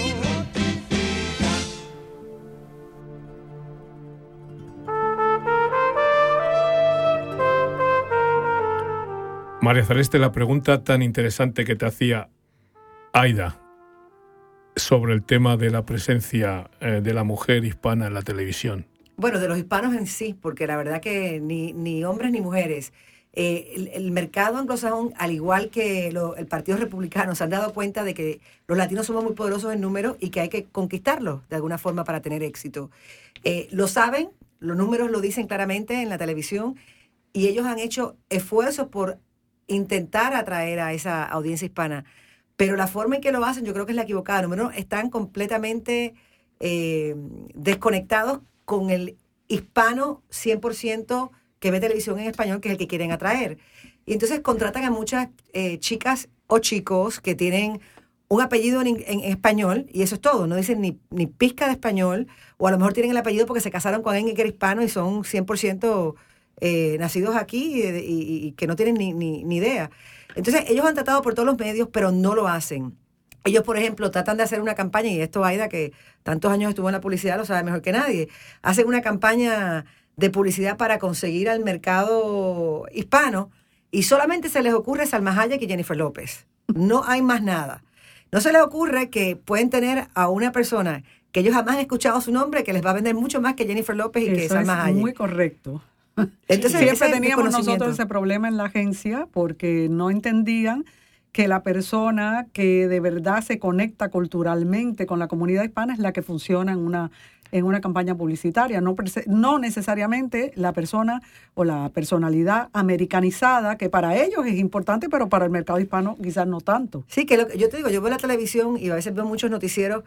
María Celeste, la pregunta tan interesante que te hacía Aida sobre el tema de la presencia de la mujer hispana en la televisión. Bueno, de los hispanos en sí, porque la verdad que ni hombres ni mujeres. El mercado anglosajón, al igual que el Partido Republicano, se han dado cuenta de que los latinos somos muy poderosos en número y que hay que conquistarlos de alguna forma para tener éxito. Lo saben, los números lo dicen claramente en la televisión y ellos han hecho esfuerzos por intentar atraer a esa audiencia hispana. Pero la forma en que lo hacen yo creo que es la equivocada. Número uno, están completamente desconectados con el hispano 100% que ve televisión en español, que es el que quieren atraer. Y entonces contratan a muchas chicas o chicos que tienen un apellido en español, y eso es todo, no dicen ni pizca de español, o a lo mejor tienen el apellido porque se casaron con alguien que era hispano y son 100% nacidos aquí y que no tienen ni idea. Entonces ellos han tratado por todos los medios, pero no lo hacen. Ellos, por ejemplo, tratan de hacer una campaña, y esto Aida, que tantos años estuvo en la publicidad, lo sabe mejor que nadie, hacen una campaña de publicidad para conseguir al mercado hispano, y solamente se les ocurre Salma Hayek y Jennifer López. No hay más nada. No se les ocurre que pueden tener a una persona que ellos jamás han escuchado su nombre, que les va a vender mucho más que Jennifer López y que Salma Hayek. Muy correcto. Entonces, siempre teníamos nosotros ese problema en la agencia porque no entendían que la persona que de verdad se conecta culturalmente con la comunidad hispana es la que funciona en una campaña publicitaria, no necesariamente la persona o la personalidad americanizada, que para ellos es importante, pero para el mercado hispano quizás no tanto. Sí, que yo te digo, yo veo la televisión y a veces veo muchos noticieros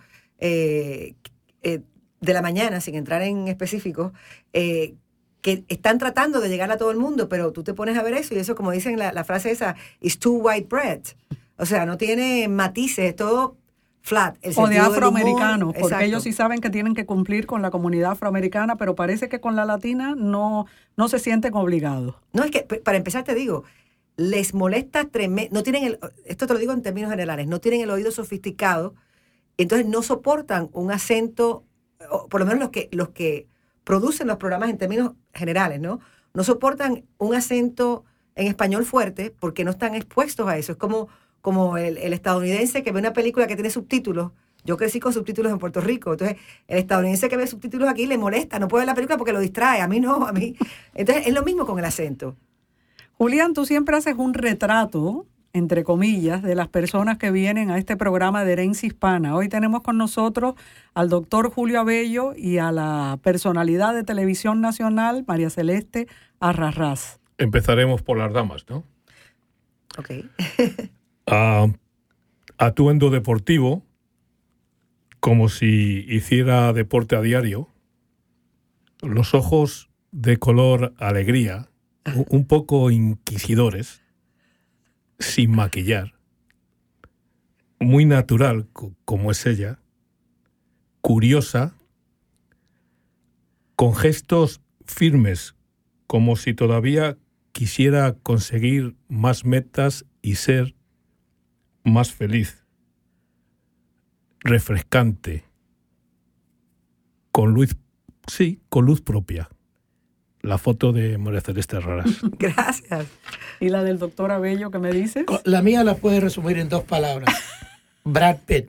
de la mañana, sin entrar en específicos, que están tratando de llegar a todo el mundo, pero tú te pones a ver eso y eso, como dicen la frase esa, is too white bread. O sea, no tiene matices, es todo flat. O de afroamericanos, porque ellos sí saben que tienen que cumplir con la comunidad afroamericana, pero parece que con la latina no se sienten obligados. No, es que, para empezar te digo, les molesta tremendo, no tienen esto te lo digo en términos generales, no tienen el oído sofisticado, entonces no soportan un acento, o por lo menos los que producen los programas en términos generales, ¿no? No soportan un acento en español fuerte porque no están expuestos a eso. Es como el estadounidense que ve una película que tiene subtítulos. Yo crecí con subtítulos en Puerto Rico. Entonces, el estadounidense que ve subtítulos aquí le molesta, no puede ver la película porque lo distrae. A mí no, a mí. Entonces, es lo mismo con el acento. Julián, tú siempre haces un retrato, entre comillas, de las personas que vienen a este programa de Herencia Hispana. Hoy tenemos con nosotros al doctor Julio Abello y a la personalidad de televisión nacional, María Celeste Arrarás. Empezaremos por las damas, ¿no? Ok. Atuendo deportivo, como si hiciera deporte a diario. Los ojos de color alegría, un poco inquisidores, sin maquillar, muy natural como es ella, curiosa, con gestos firmes, como si todavía quisiera conseguir más metas y ser más feliz, refrescante, con luz propia. La foto de María Celeste Arrarás. Gracias. ¿Y la del doctor Abello que me dices? La mía la puedes resumir en 2 palabras. Brad Pitt.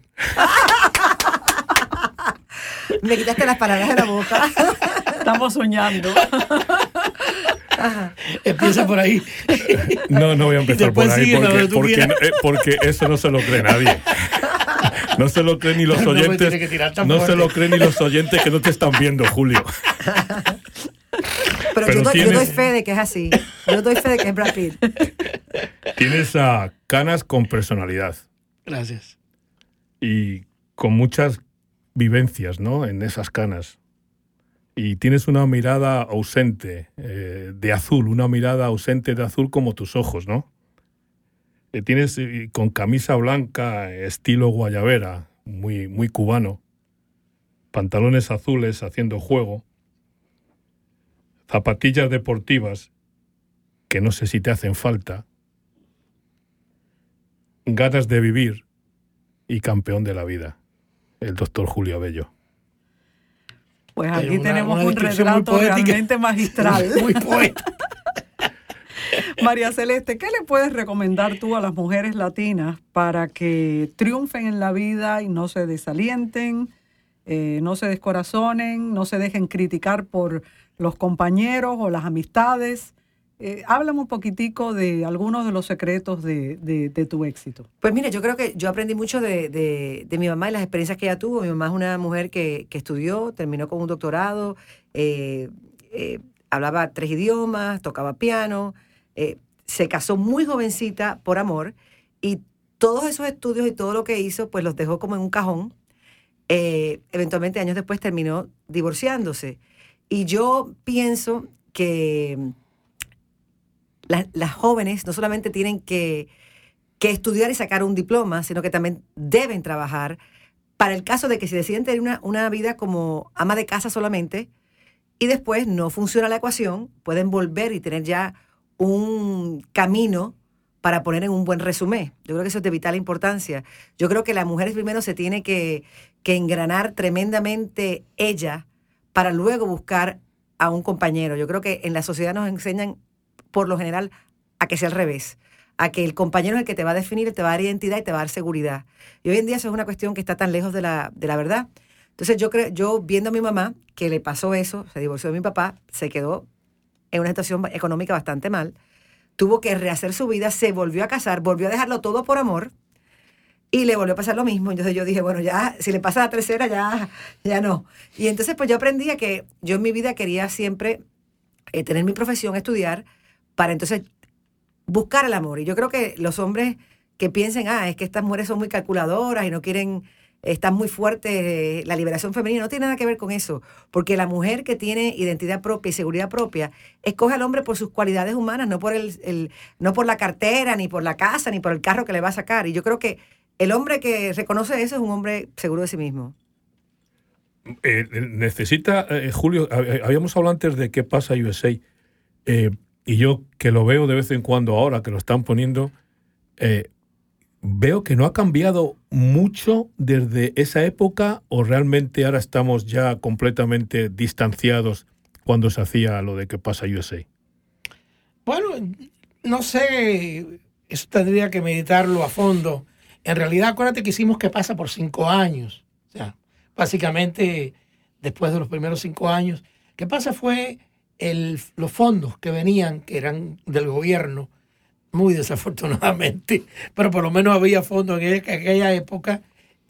Me quitaste las palabras de la boca. Estamos soñando. Ajá. Empieza por ahí. No voy a empezar por ahí porque eso no se lo cree nadie. No se lo creen ni los oyentes. No se lo creen ni los oyentes que no te están viendo, Julio. Pero yo doy fe de que es así. Yo doy fe de que es Brad Pitt. Tienes canas con personalidad. Gracias. Y con muchas vivencias, ¿no? En esas canas. Y tienes una mirada ausente de azul, una mirada ausente de azul como tus ojos, ¿no? Tienes con camisa blanca, estilo guayabera, muy, muy cubano. Pantalones azules haciendo juego. Zapatillas deportivas, que no sé si te hacen falta. Ganas de vivir y campeón de la vida. El doctor Julio Abello. Pues aquí tenemos un retrato realmente magistral. Muy poeta. María Celeste, ¿qué le puedes recomendar tú a las mujeres latinas para que triunfen en la vida y no se desalienten, no se descorazonen, no se dejen criticar por los compañeros o las amistades? Háblame un poquitico de algunos de los secretos de tu éxito. Pues mira, yo creo que yo aprendí mucho de mi mamá y las experiencias que ella tuvo. Mi mamá es una mujer que estudió, terminó con un doctorado, hablaba 3 idiomas, tocaba piano, se casó muy jovencita por amor y todos esos estudios y todo lo que hizo pues los dejó como en un cajón. Eventualmente años después terminó divorciándose. Y yo pienso que las jóvenes no solamente tienen que estudiar y sacar un diploma, sino que también deben trabajar para el caso de que si deciden tener una vida como ama de casa solamente y después no funciona la ecuación, pueden volver y tener ya un camino para poner en un buen resumen. Yo creo que eso es de vital importancia. Yo creo que la mujer primero se tiene que engranar tremendamente ella para luego buscar a un compañero. Yo creo que en la sociedad nos enseñan, por lo general, a que sea al revés, a que el compañero es el que te va a definir, te va a dar identidad y te va a dar seguridad. Y hoy en día eso es una cuestión que está tan lejos de la verdad. Entonces yo viendo a mi mamá, que le pasó eso, se divorció de mi papá, se quedó en una situación económica bastante mal, tuvo que rehacer su vida, se volvió a casar, volvió a dejarlo todo por amor y le volvió a pasar lo mismo. Entonces yo dije, bueno, ya, si le pasa la tercera, ya no. Y entonces pues yo aprendí a que yo en mi vida quería siempre tener mi profesión, estudiar, para entonces buscar el amor. Y yo creo que los hombres que piensen, es que estas mujeres son muy calculadoras y no quieren, están muy fuertes, la liberación femenina, no tiene nada que ver con eso, porque la mujer que tiene identidad propia y seguridad propia, escoge al hombre por sus cualidades humanas, no por no por la cartera, ni por la casa, ni por el carro que le va a sacar. Y yo creo que el hombre que reconoce eso es un hombre seguro de sí mismo. Necesita, Julio, habíamos hablado antes de qué pasa USA, y yo que lo veo de vez en cuando ahora, que lo están poniendo, veo que no ha cambiado mucho desde esa época, o realmente ahora estamos ya completamente distanciados cuando se hacía lo de qué pasa USA. Bueno, no sé, eso tendría que meditarlo a fondo. En realidad, acuérdate que hicimos qué pasa por 5 años. O sea, básicamente, después de los primeros 5 años, qué pasa fue los fondos que venían, que eran del gobierno, muy desafortunadamente, pero por lo menos había fondos en aquella época,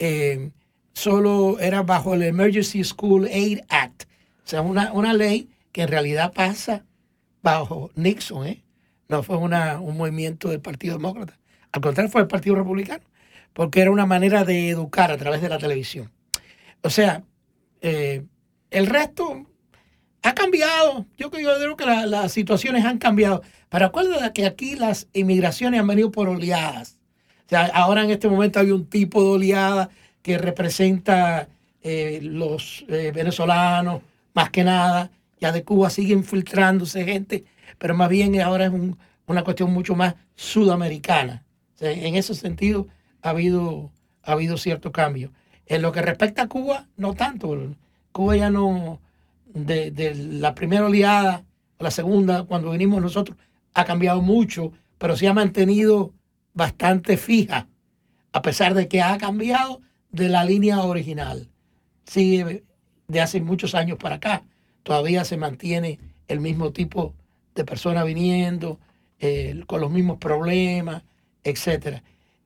solo era bajo el Emergency School Aid Act, o sea, una ley que en realidad pasa bajo Nixon, no fue un movimiento del Partido Demócrata, al contrario fue el Partido Republicano, porque era una manera de educar a través de la televisión. O sea, el resto ha cambiado. Yo creo que las situaciones han cambiado. Pero acuérdate que aquí las inmigraciones han venido por oleadas. O sea, ahora en este momento hay un tipo de oleada que representa los venezolanos, más que nada. Ya de Cuba sigue infiltrándose gente, pero más bien ahora es una cuestión mucho más sudamericana. O sea, en ese sentido ha habido cierto cambio. En lo que respecta a Cuba, no tanto. Cuba ya no, de la primera oleada a la segunda, cuando vinimos nosotros, ha cambiado mucho, pero se ha mantenido bastante fija, a pesar de que ha cambiado de la línea original. Sigue de hace muchos años para acá. Todavía se mantiene el mismo tipo de personas viniendo, con los mismos problemas, etc.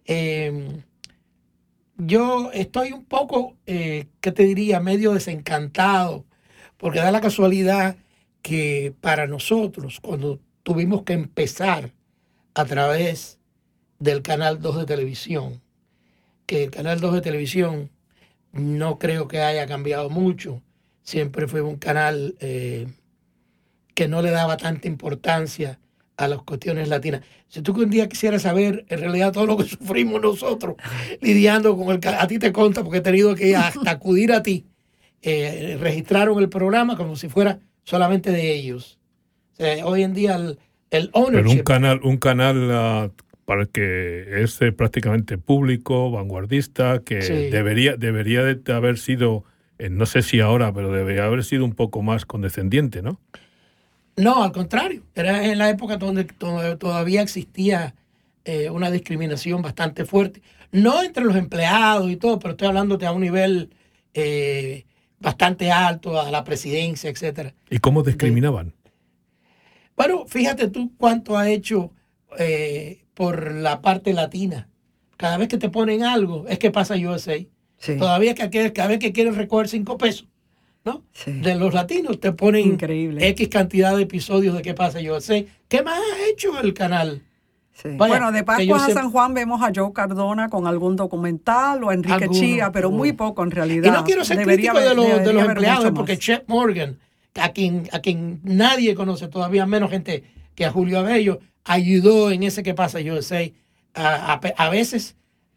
Yo estoy un poco, ¿qué te diría?, medio desencantado, porque da la casualidad que para nosotros, cuando tuvimos que empezar a través del Canal 2 de televisión, que el Canal 2 de televisión no creo que haya cambiado mucho, siempre fue un canal que no le daba tanta importancia a las cuestiones latinas. Si tú un día quisieras saber en realidad todo lo que sufrimos nosotros lidiando con a ti te consta, porque he tenido que hasta acudir a ti, registraron el programa como si fuera solamente de ellos. O sea, hoy en día el ownership... Pero un canal para el que es prácticamente público, vanguardista, que sí, debería de haber sido, no sé si ahora, pero debería haber sido un poco más condescendiente, ¿no? No, al contrario. Era en la época donde todavía existía una discriminación bastante fuerte. No entre los empleados y todo, pero estoy hablándote a un nivel bastante alto, a la presidencia, etcétera. ¿Y cómo discriminaban? Bueno, fíjate tú cuánto ha hecho por la parte latina. Cada vez que te ponen algo, es que pasa USA. Sí. Todavía cada vez que quieres recoger 5 pesos, ¿no? Sí. De los latinos te ponen increíble X cantidad de episodios de qué pasa USA. ¿Qué más ha hecho el canal? Sí. Vaya, bueno, de Pascuas a San Juan vemos a Joe Cardona con algún documental o a Enrique Chía, pero muy poco en realidad. Y no quiero ser crítico de los empleados, porque Chet Morgan, a quien nadie conoce todavía, menos gente que a Julio Abello, ayudó en ese Que Pasa USA, a veces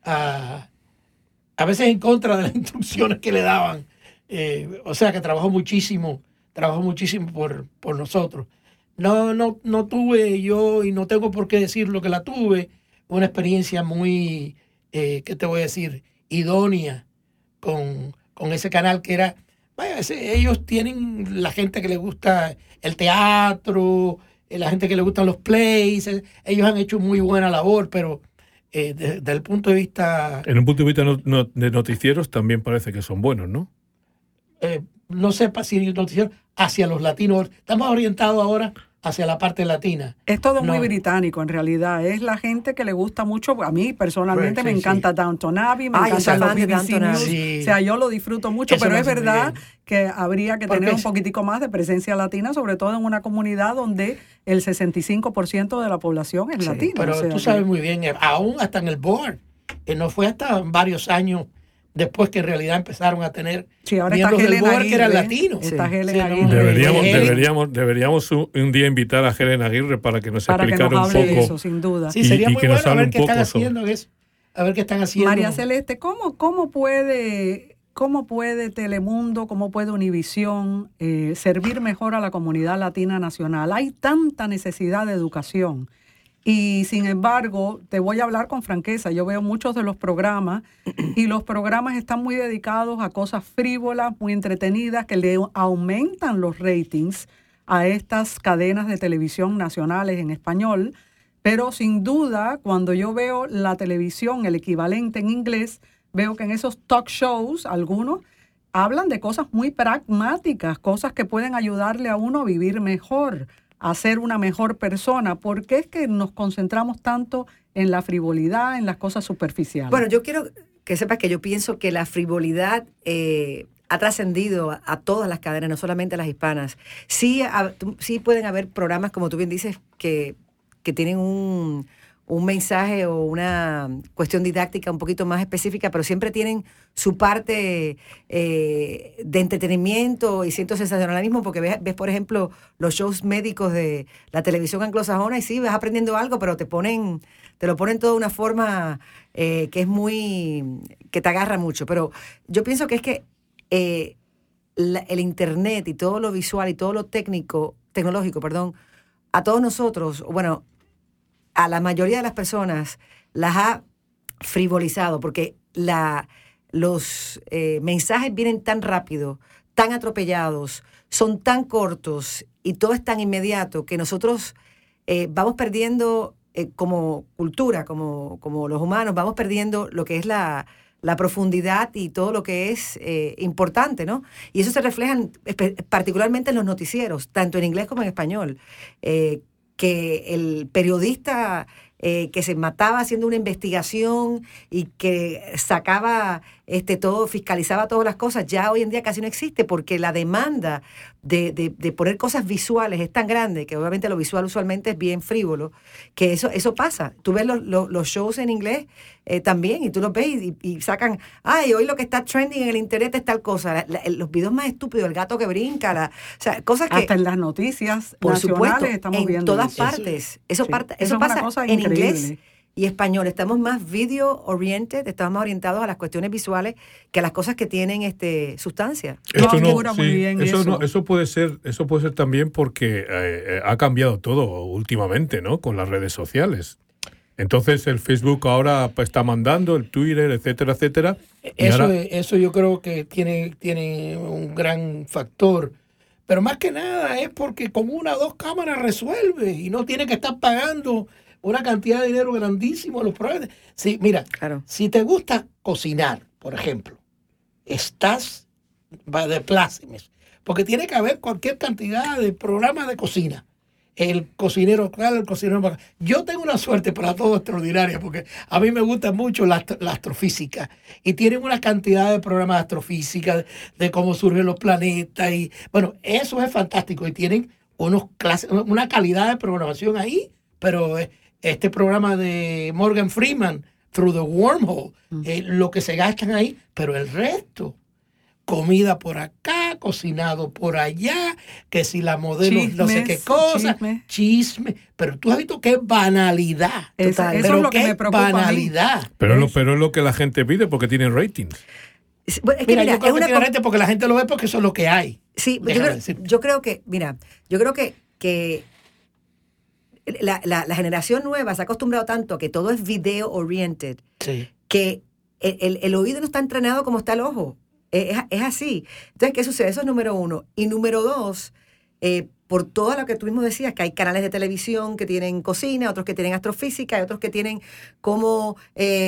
en contra de las instrucciones que le daban. O sea que trabajó muchísimo por nosotros. No tuve yo, y no tengo por qué decir lo que la tuve, una experiencia muy, ¿qué te voy a decir?, idónea con ese canal que era, vaya, ellos tienen la gente que le gusta el teatro, la gente que le gustan los plays, ellos han hecho muy buena labor, pero desde el punto de vista... En un punto de vista de noticieros también parece que son buenos, ¿no? No sé si noticieros hacia los latinos. Estamos orientados ahora hacia la parte latina. Es todo muy británico, en realidad. Es la gente que le gusta mucho. A mí, personalmente, me encanta Downton Abbey, me encanta los BBC News. O sea, yo lo disfruto mucho, eso, pero es verdad que habría que tener un poquitico más de presencia latina, sobre todo en una comunidad donde el 65% de la población es latina. Pero tú sabes muy bien, aún hasta en el board, no fue hasta varios años después que en realidad empezaron a tener miembros del board que eran latinos. Deberíamos un día invitar a Helen Aguirre para que nos explicara un poco. De eso, sin duda. Sí, sería muy bueno a ver qué están haciendo eso. A ver qué están haciendo. María Celeste, ¿cómo puede Telemundo, cómo puede Univisión servir mejor a la comunidad latina nacional? Hay tanta necesidad de educación. Y sin embargo, te voy a hablar con franqueza, yo veo muchos de los programas y los programas están muy dedicados a cosas frívolas, muy entretenidas, que le aumentan los ratings a estas cadenas de televisión nacionales en español, pero sin duda, cuando yo veo la televisión, el equivalente en inglés, veo que en esos talk shows, algunos hablan de cosas muy pragmáticas, cosas que pueden ayudarle a uno a vivir mejor, a ser una mejor persona. ¿Por qué es que nos concentramos tanto en la frivolidad, en las cosas superficiales? Bueno, yo quiero que sepas que yo pienso que la frivolidad ha trascendido a todas las cadenas, no solamente a las hispanas. Sí pueden haber programas, como tú bien dices, que tienen un mensaje o una cuestión didáctica un poquito más específica, pero siempre tienen su parte de entretenimiento y cierto sensacionalismo, porque ves, por ejemplo, los shows médicos de la televisión anglosajona y sí, vas aprendiendo algo, pero te lo ponen todo de una forma que es que te agarra mucho. Pero yo pienso que es que el internet y todo lo visual y todo lo tecnológico, a todos nosotros, bueno, a la mayoría de las personas las ha frivolizado, porque los mensajes vienen tan rápido, tan atropellados, son tan cortos y todo es tan inmediato que nosotros vamos perdiendo como cultura, como los humanos, vamos perdiendo lo que es la profundidad y todo lo que es importante, ¿no? Y eso se refleja particularmente en los noticieros, tanto en inglés como en español. Que el periodista que se mataba haciendo una investigación y que sacaba todo, fiscalizaba todas las cosas, ya hoy en día casi no existe, porque la demanda de poner cosas visuales es tan grande, que obviamente lo visual usualmente es bien frívolo, que eso pasa. Tú ves los shows en inglés también, y tú los ves y sacan, hoy lo que está trending en el internet es tal cosa, los videos más estúpidos, el gato que brinca, o sea, cosas que... Hasta en las noticias por nacionales supuesto, estamos viendo en todas partes. Eso pasa en inglés y español. Estamos más video oriented, estamos más orientados a las cuestiones visuales que a las cosas que tienen sustancia. Eso puede ser también porque ha cambiado todo últimamente, ¿no? Con las redes sociales. Entonces el Facebook ahora está mandando, el Twitter, etcétera, etcétera. Eso yo creo que tiene un gran factor. Pero más que nada es porque con 1 o 2 cámaras resuelve y no tiene que estar pagando una cantidad de dinero grandísimo a los programas. Sí, mira, claro. Si te gusta cocinar, por ejemplo, estás de plácemes, porque tiene que haber cualquier cantidad de programas de cocina. El cocinero, claro, el cocinero. Yo tengo una suerte para todo extraordinaria, porque a mí me gusta mucho la astrofísica y tienen una cantidad de programas de astrofísica, de cómo surgen los planetas y bueno, eso es fantástico y tienen una calidad de programación ahí, pero este programa de Morgan Freeman, Through the Wormhole, lo que se gastan ahí, pero el resto, comida por acá, cocinado por allá, que si la modelo no sé qué Chismes, cosa, chisme. Pero tú has visto qué banalidad. Eso es lo que me preocupa banalidad. a mí. Pero es lo que la gente pide porque tienen ratings. Bueno, es que, Mira, yo creo es que una tiene gente porque la gente lo ve porque eso es lo que hay. Sí, Déjame yo creo que la generación nueva se ha acostumbrado tanto a que todo es video oriented, Sí. que el oído no está entrenado como está el ojo. Es así. Entonces, ¿qué sucede? Eso es número uno. Y número dos, por todo lo que tú mismo decías, que hay canales de televisión que tienen cocina, otros que tienen astrofísica, y otros que tienen cómo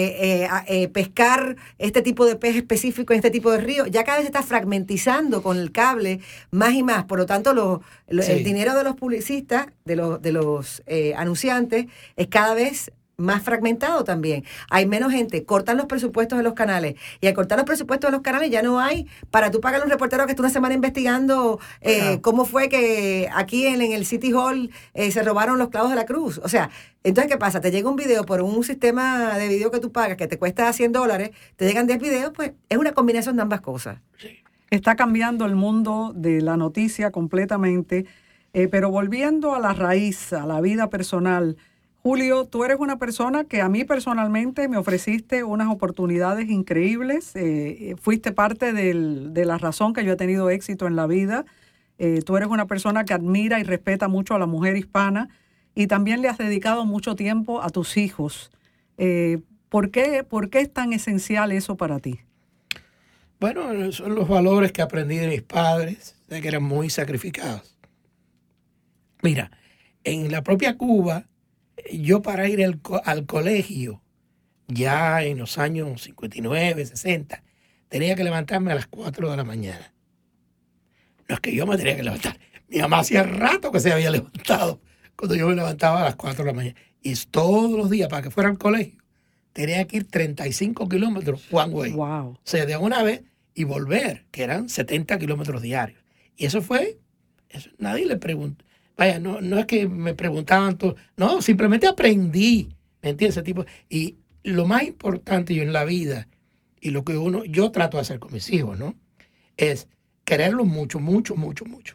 pescar este tipo de pez específico en este tipo de río. Ya cada vez se está fragmentizando con el cable más y más. Por lo tanto, Sí. el dinero de los publicistas, de los anunciantes, es cada vez más fragmentado también. Hay menos gente, cortan los presupuestos de los canales. Y al cortar los presupuestos de los canales ya no hay para tú pagarle a un reportero que está una semana investigando cómo fue que aquí en el City Hall se robaron los clavos de la cruz. O sea, entonces, ¿qué pasa? Te llega un video por un sistema de video que tú pagas que te cuesta $100, te llegan 10 videos, pues es una combinación de ambas cosas. Está cambiando el mundo de la noticia completamente, pero volviendo a la raíz, a la vida personal, Julio, tú eres una persona que a mí personalmente me ofreciste unas oportunidades increíbles, fuiste parte de la razón que yo he tenido éxito en la vida, tú eres una persona que admira y respeta mucho a la mujer hispana y también le has dedicado mucho tiempo a tus hijos. ¿Por qué es tan esencial eso para ti? Bueno, son los valores que aprendí de mis padres, de que eran muy sacrificados. Mira, en la propia Cuba, yo para ir al colegio, ya en los años 59, 60, tenía que levantarme a las 4 de la mañana. No es que yo me tenía que levantar. Mi mamá hacía rato que se había levantado cuando yo me levantaba a las 4 de la mañana. Y todos los días, para que fuera al colegio, tenía que ir 35 kilómetros one way. Wow. O sea, de una vez y volver, que eran 70 kilómetros diarios. Y eso nadie le preguntó. Vaya, no es que me preguntaban todo. No, simplemente aprendí. ¿Me entiendes? Y lo más importante yo en la vida, y lo que yo trato de hacer con mis hijos, ¿no? Es quererlos mucho, mucho, mucho, mucho.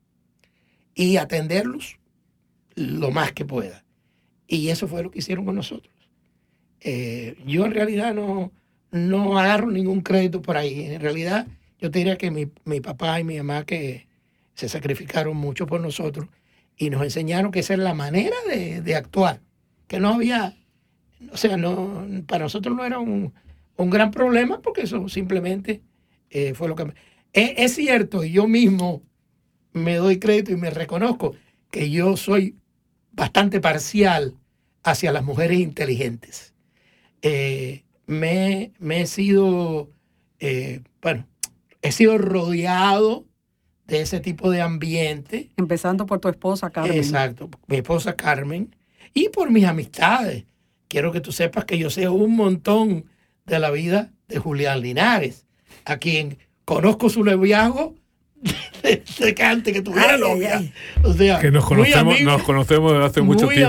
Y atenderlos lo más que pueda. Y eso fue lo que hicieron con nosotros. Yo en realidad no agarro ningún crédito por ahí. En realidad, yo te diría que mi papá y mi mamá que se sacrificaron mucho por nosotros y nos enseñaron que esa es la manera de actuar. Que no había, o sea, para nosotros no era un gran problema porque eso simplemente fue lo que... Es cierto, y yo mismo me doy crédito y me reconozco que yo soy bastante parcial hacia las mujeres inteligentes. Me he sido, he sido rodeado de ese tipo de ambiente. Empezando por tu esposa, Carmen. Exacto, mi esposa Carmen. Y por mis amistades. Quiero que tú sepas que yo sé un montón de la vida de Julián Linares, a quien conozco su noviazgo desde antes que tuviera novia. O sea, que nos conocemos desde hace mucho tiempo.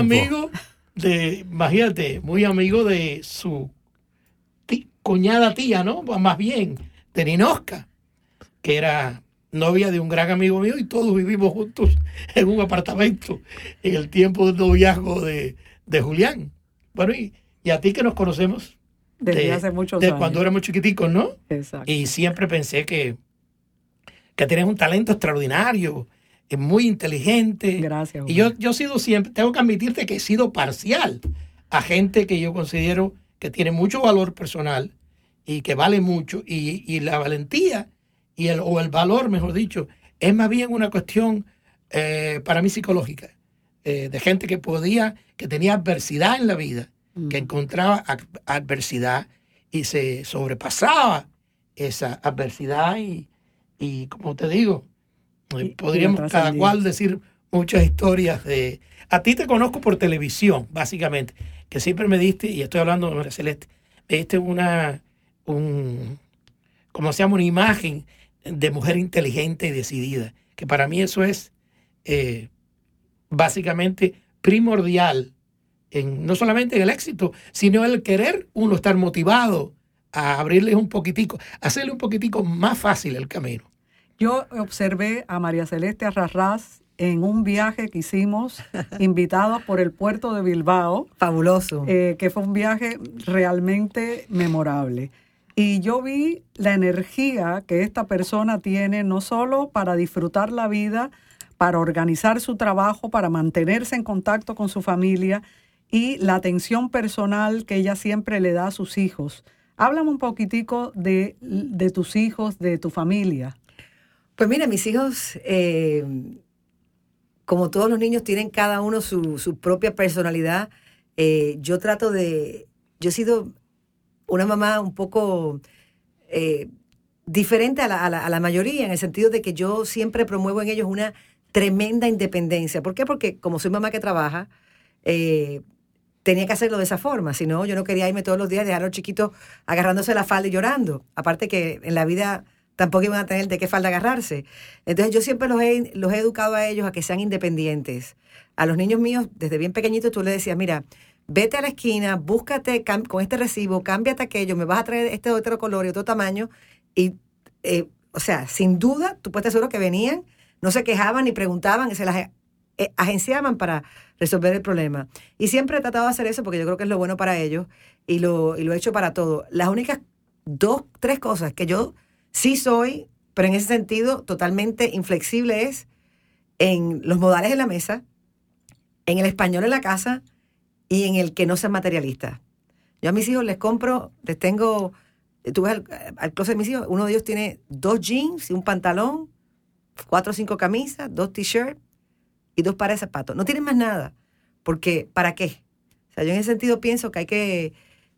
Muy amigo de su cuñada tía, ¿no? Más bien, de Ninosca, que era novia de un gran amigo mío y todos vivimos juntos en un apartamento en el tiempo del noviazgo de Julián. Bueno, y a ti que nos conocemos desde hace muchos años. Cuando éramos chiquiticos, ¿no? Exacto. Y siempre pensé que tienes un talento extraordinario, es muy inteligente. Gracias. Y yo he sido siempre, tengo que admitirte que he sido parcial a gente que yo considero que tiene mucho valor personal y que vale mucho. Y la valentía o el valor, mejor dicho, es más bien una cuestión para mí psicológica. De gente que tenía adversidad en la vida, que encontraba adversidad y se sobrepasaba esa adversidad y como te digo, podríamos cada cual decir muchas historias de... A ti te conozco por televisión, básicamente, que siempre me diste, y estoy hablando de María Celeste, me diste una imagen de mujer inteligente y decidida, que para mí eso es básicamente primordial, no solamente en el éxito, sino el querer uno estar motivado a abrirles un poquitico, hacerle un poquitico más fácil el camino. Yo observé a María Celeste Arrarás en un viaje que hicimos, invitados por el puerto de Bilbao. Fabuloso. Que fue un viaje realmente memorable. Y yo vi la energía que esta persona tiene, no solo para disfrutar la vida, para organizar su trabajo, para mantenerse en contacto con su familia, y la atención personal que ella siempre le da a sus hijos. Háblame un poquitico de tus hijos, de tu familia. Pues mira, mis hijos, como todos los niños, tienen cada uno su propia personalidad. Yo he sido una mamá un poco diferente a la mayoría, en el sentido de que yo siempre promuevo en ellos una tremenda independencia. ¿Por qué? Porque como soy mamá que trabaja, tenía que hacerlo de esa forma. Si no, yo no quería irme todos los días y dejar a los chiquitos agarrándose la falda y llorando. Aparte que en la vida tampoco iban a tener de qué falda agarrarse. Entonces yo siempre los he educado a ellos a que sean independientes. A los niños míos, desde bien pequeñitos, tú les decías, mira, vete a la esquina, búscate con este recibo, cámbiate aquello, me vas a traer este otro color y otro tamaño. Y, o sea, sin duda, tú puedes estar seguro que venían, no se quejaban ni preguntaban, se las agenciaban para resolver el problema. Y siempre he tratado de hacer eso porque yo creo que es lo bueno para ellos y lo he hecho para todo. Las únicas 2, 3 cosas que yo sí soy, pero en ese sentido totalmente inflexible, es en los modales en la mesa, en el español en la casa y en el que no sea materialista. Yo a mis hijos les tengo, tú ves al closet de mis hijos, uno de ellos tiene 2 jeans y un pantalón, 4 o 5 camisas, 2 t-shirts y 2 pares de zapatos. No tienen más nada, porque ¿para qué? O sea, yo en ese sentido pienso que hay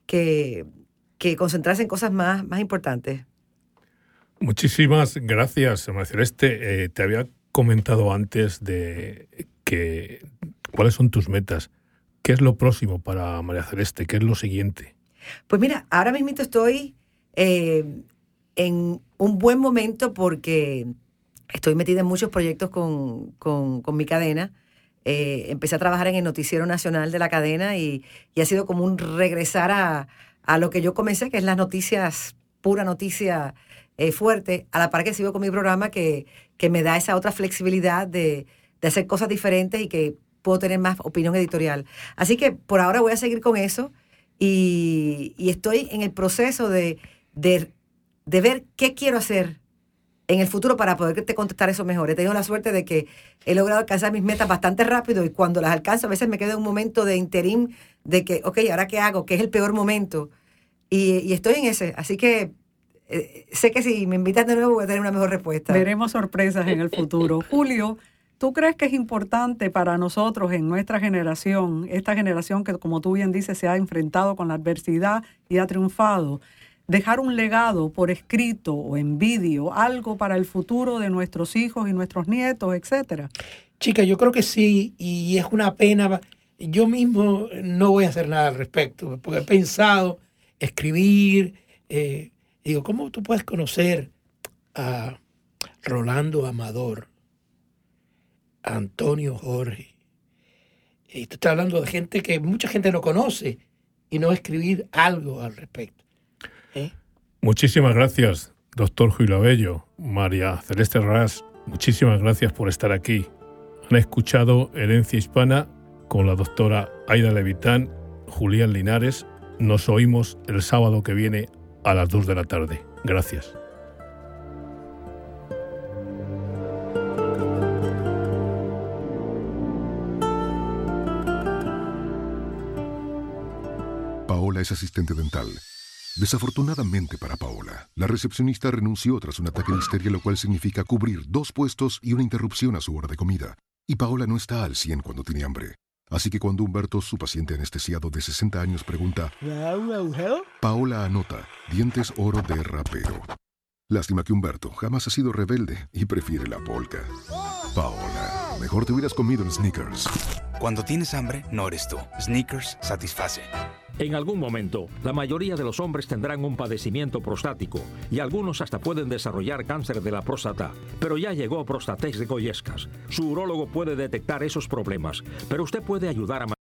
que concentrarse en cosas más importantes. Muchísimas gracias, María Celeste. Te había comentado antes de que cuáles son tus metas. ¿Qué es lo próximo para María Celeste? ¿Qué es lo siguiente? Pues mira, ahora mismo estoy en un buen momento porque estoy metida en muchos proyectos con mi cadena. Empecé a trabajar en el Noticiero Nacional de la cadena y ha sido como un regresar a lo que yo comencé, que es las noticias, pura noticia fuerte, a la par que sigo con mi programa que me da esa otra flexibilidad de hacer cosas diferentes y que puedo tener más opinión editorial. Así que por ahora voy a seguir con eso y estoy en el proceso de ver qué quiero hacer en el futuro para poderte contestar eso mejor. He tenido la suerte de que he logrado alcanzar mis metas bastante rápido y cuando las alcanzo a veces me quedo en un momento de interín de que, ok, ¿ahora qué hago? ¿Qué es el peor momento? Y estoy en ese. Así que sé que si me invitan de nuevo voy a tener una mejor respuesta. Veremos sorpresas en el futuro. Julio, ¿tú crees que es importante para nosotros en nuestra generación, esta generación que, como tú bien dices, se ha enfrentado con la adversidad y ha triunfado, dejar un legado por escrito o en vídeo, algo para el futuro de nuestros hijos y nuestros nietos, etcétera? Chica, yo creo que sí, y es una pena. Yo mismo no voy a hacer nada al respecto, porque he pensado escribir. Digo, ¿cómo tú puedes conocer a Rolando Amador, a Antonio Jorge? Y tú estás hablando de gente que mucha gente no conoce y no escribir algo al respecto. Muchísimas gracias, doctor Julio Abello, María Celeste Arrarás. Muchísimas gracias por estar aquí. Han escuchado Herencia Hispana con la doctora Aida Levitán, Julián Linares. Nos oímos el sábado que viene a las 2 de la tarde. Gracias. Paola es asistente dental. Desafortunadamente para Paola, la recepcionista renunció tras un ataque de histeria, lo cual significa cubrir 2 puestos y una interrupción a su hora de comida. Y Paola no está al 100 cuando tiene hambre. Así que cuando Humberto, su paciente anestesiado de 60 años, pregunta, Paola anota, dientes oro de rapero. Lástima que Humberto jamás ha sido rebelde y prefiere la polka. Paola, mejor te hubieras comido en Snickers. Cuando tienes hambre, no eres tú. Snickers satisface. En algún momento, la mayoría de los hombres tendrán un padecimiento prostático y algunos hasta pueden desarrollar cáncer de la próstata. Pero ya llegó Prostatex de Goyescas. Su urólogo puede detectar esos problemas, pero usted puede ayudar a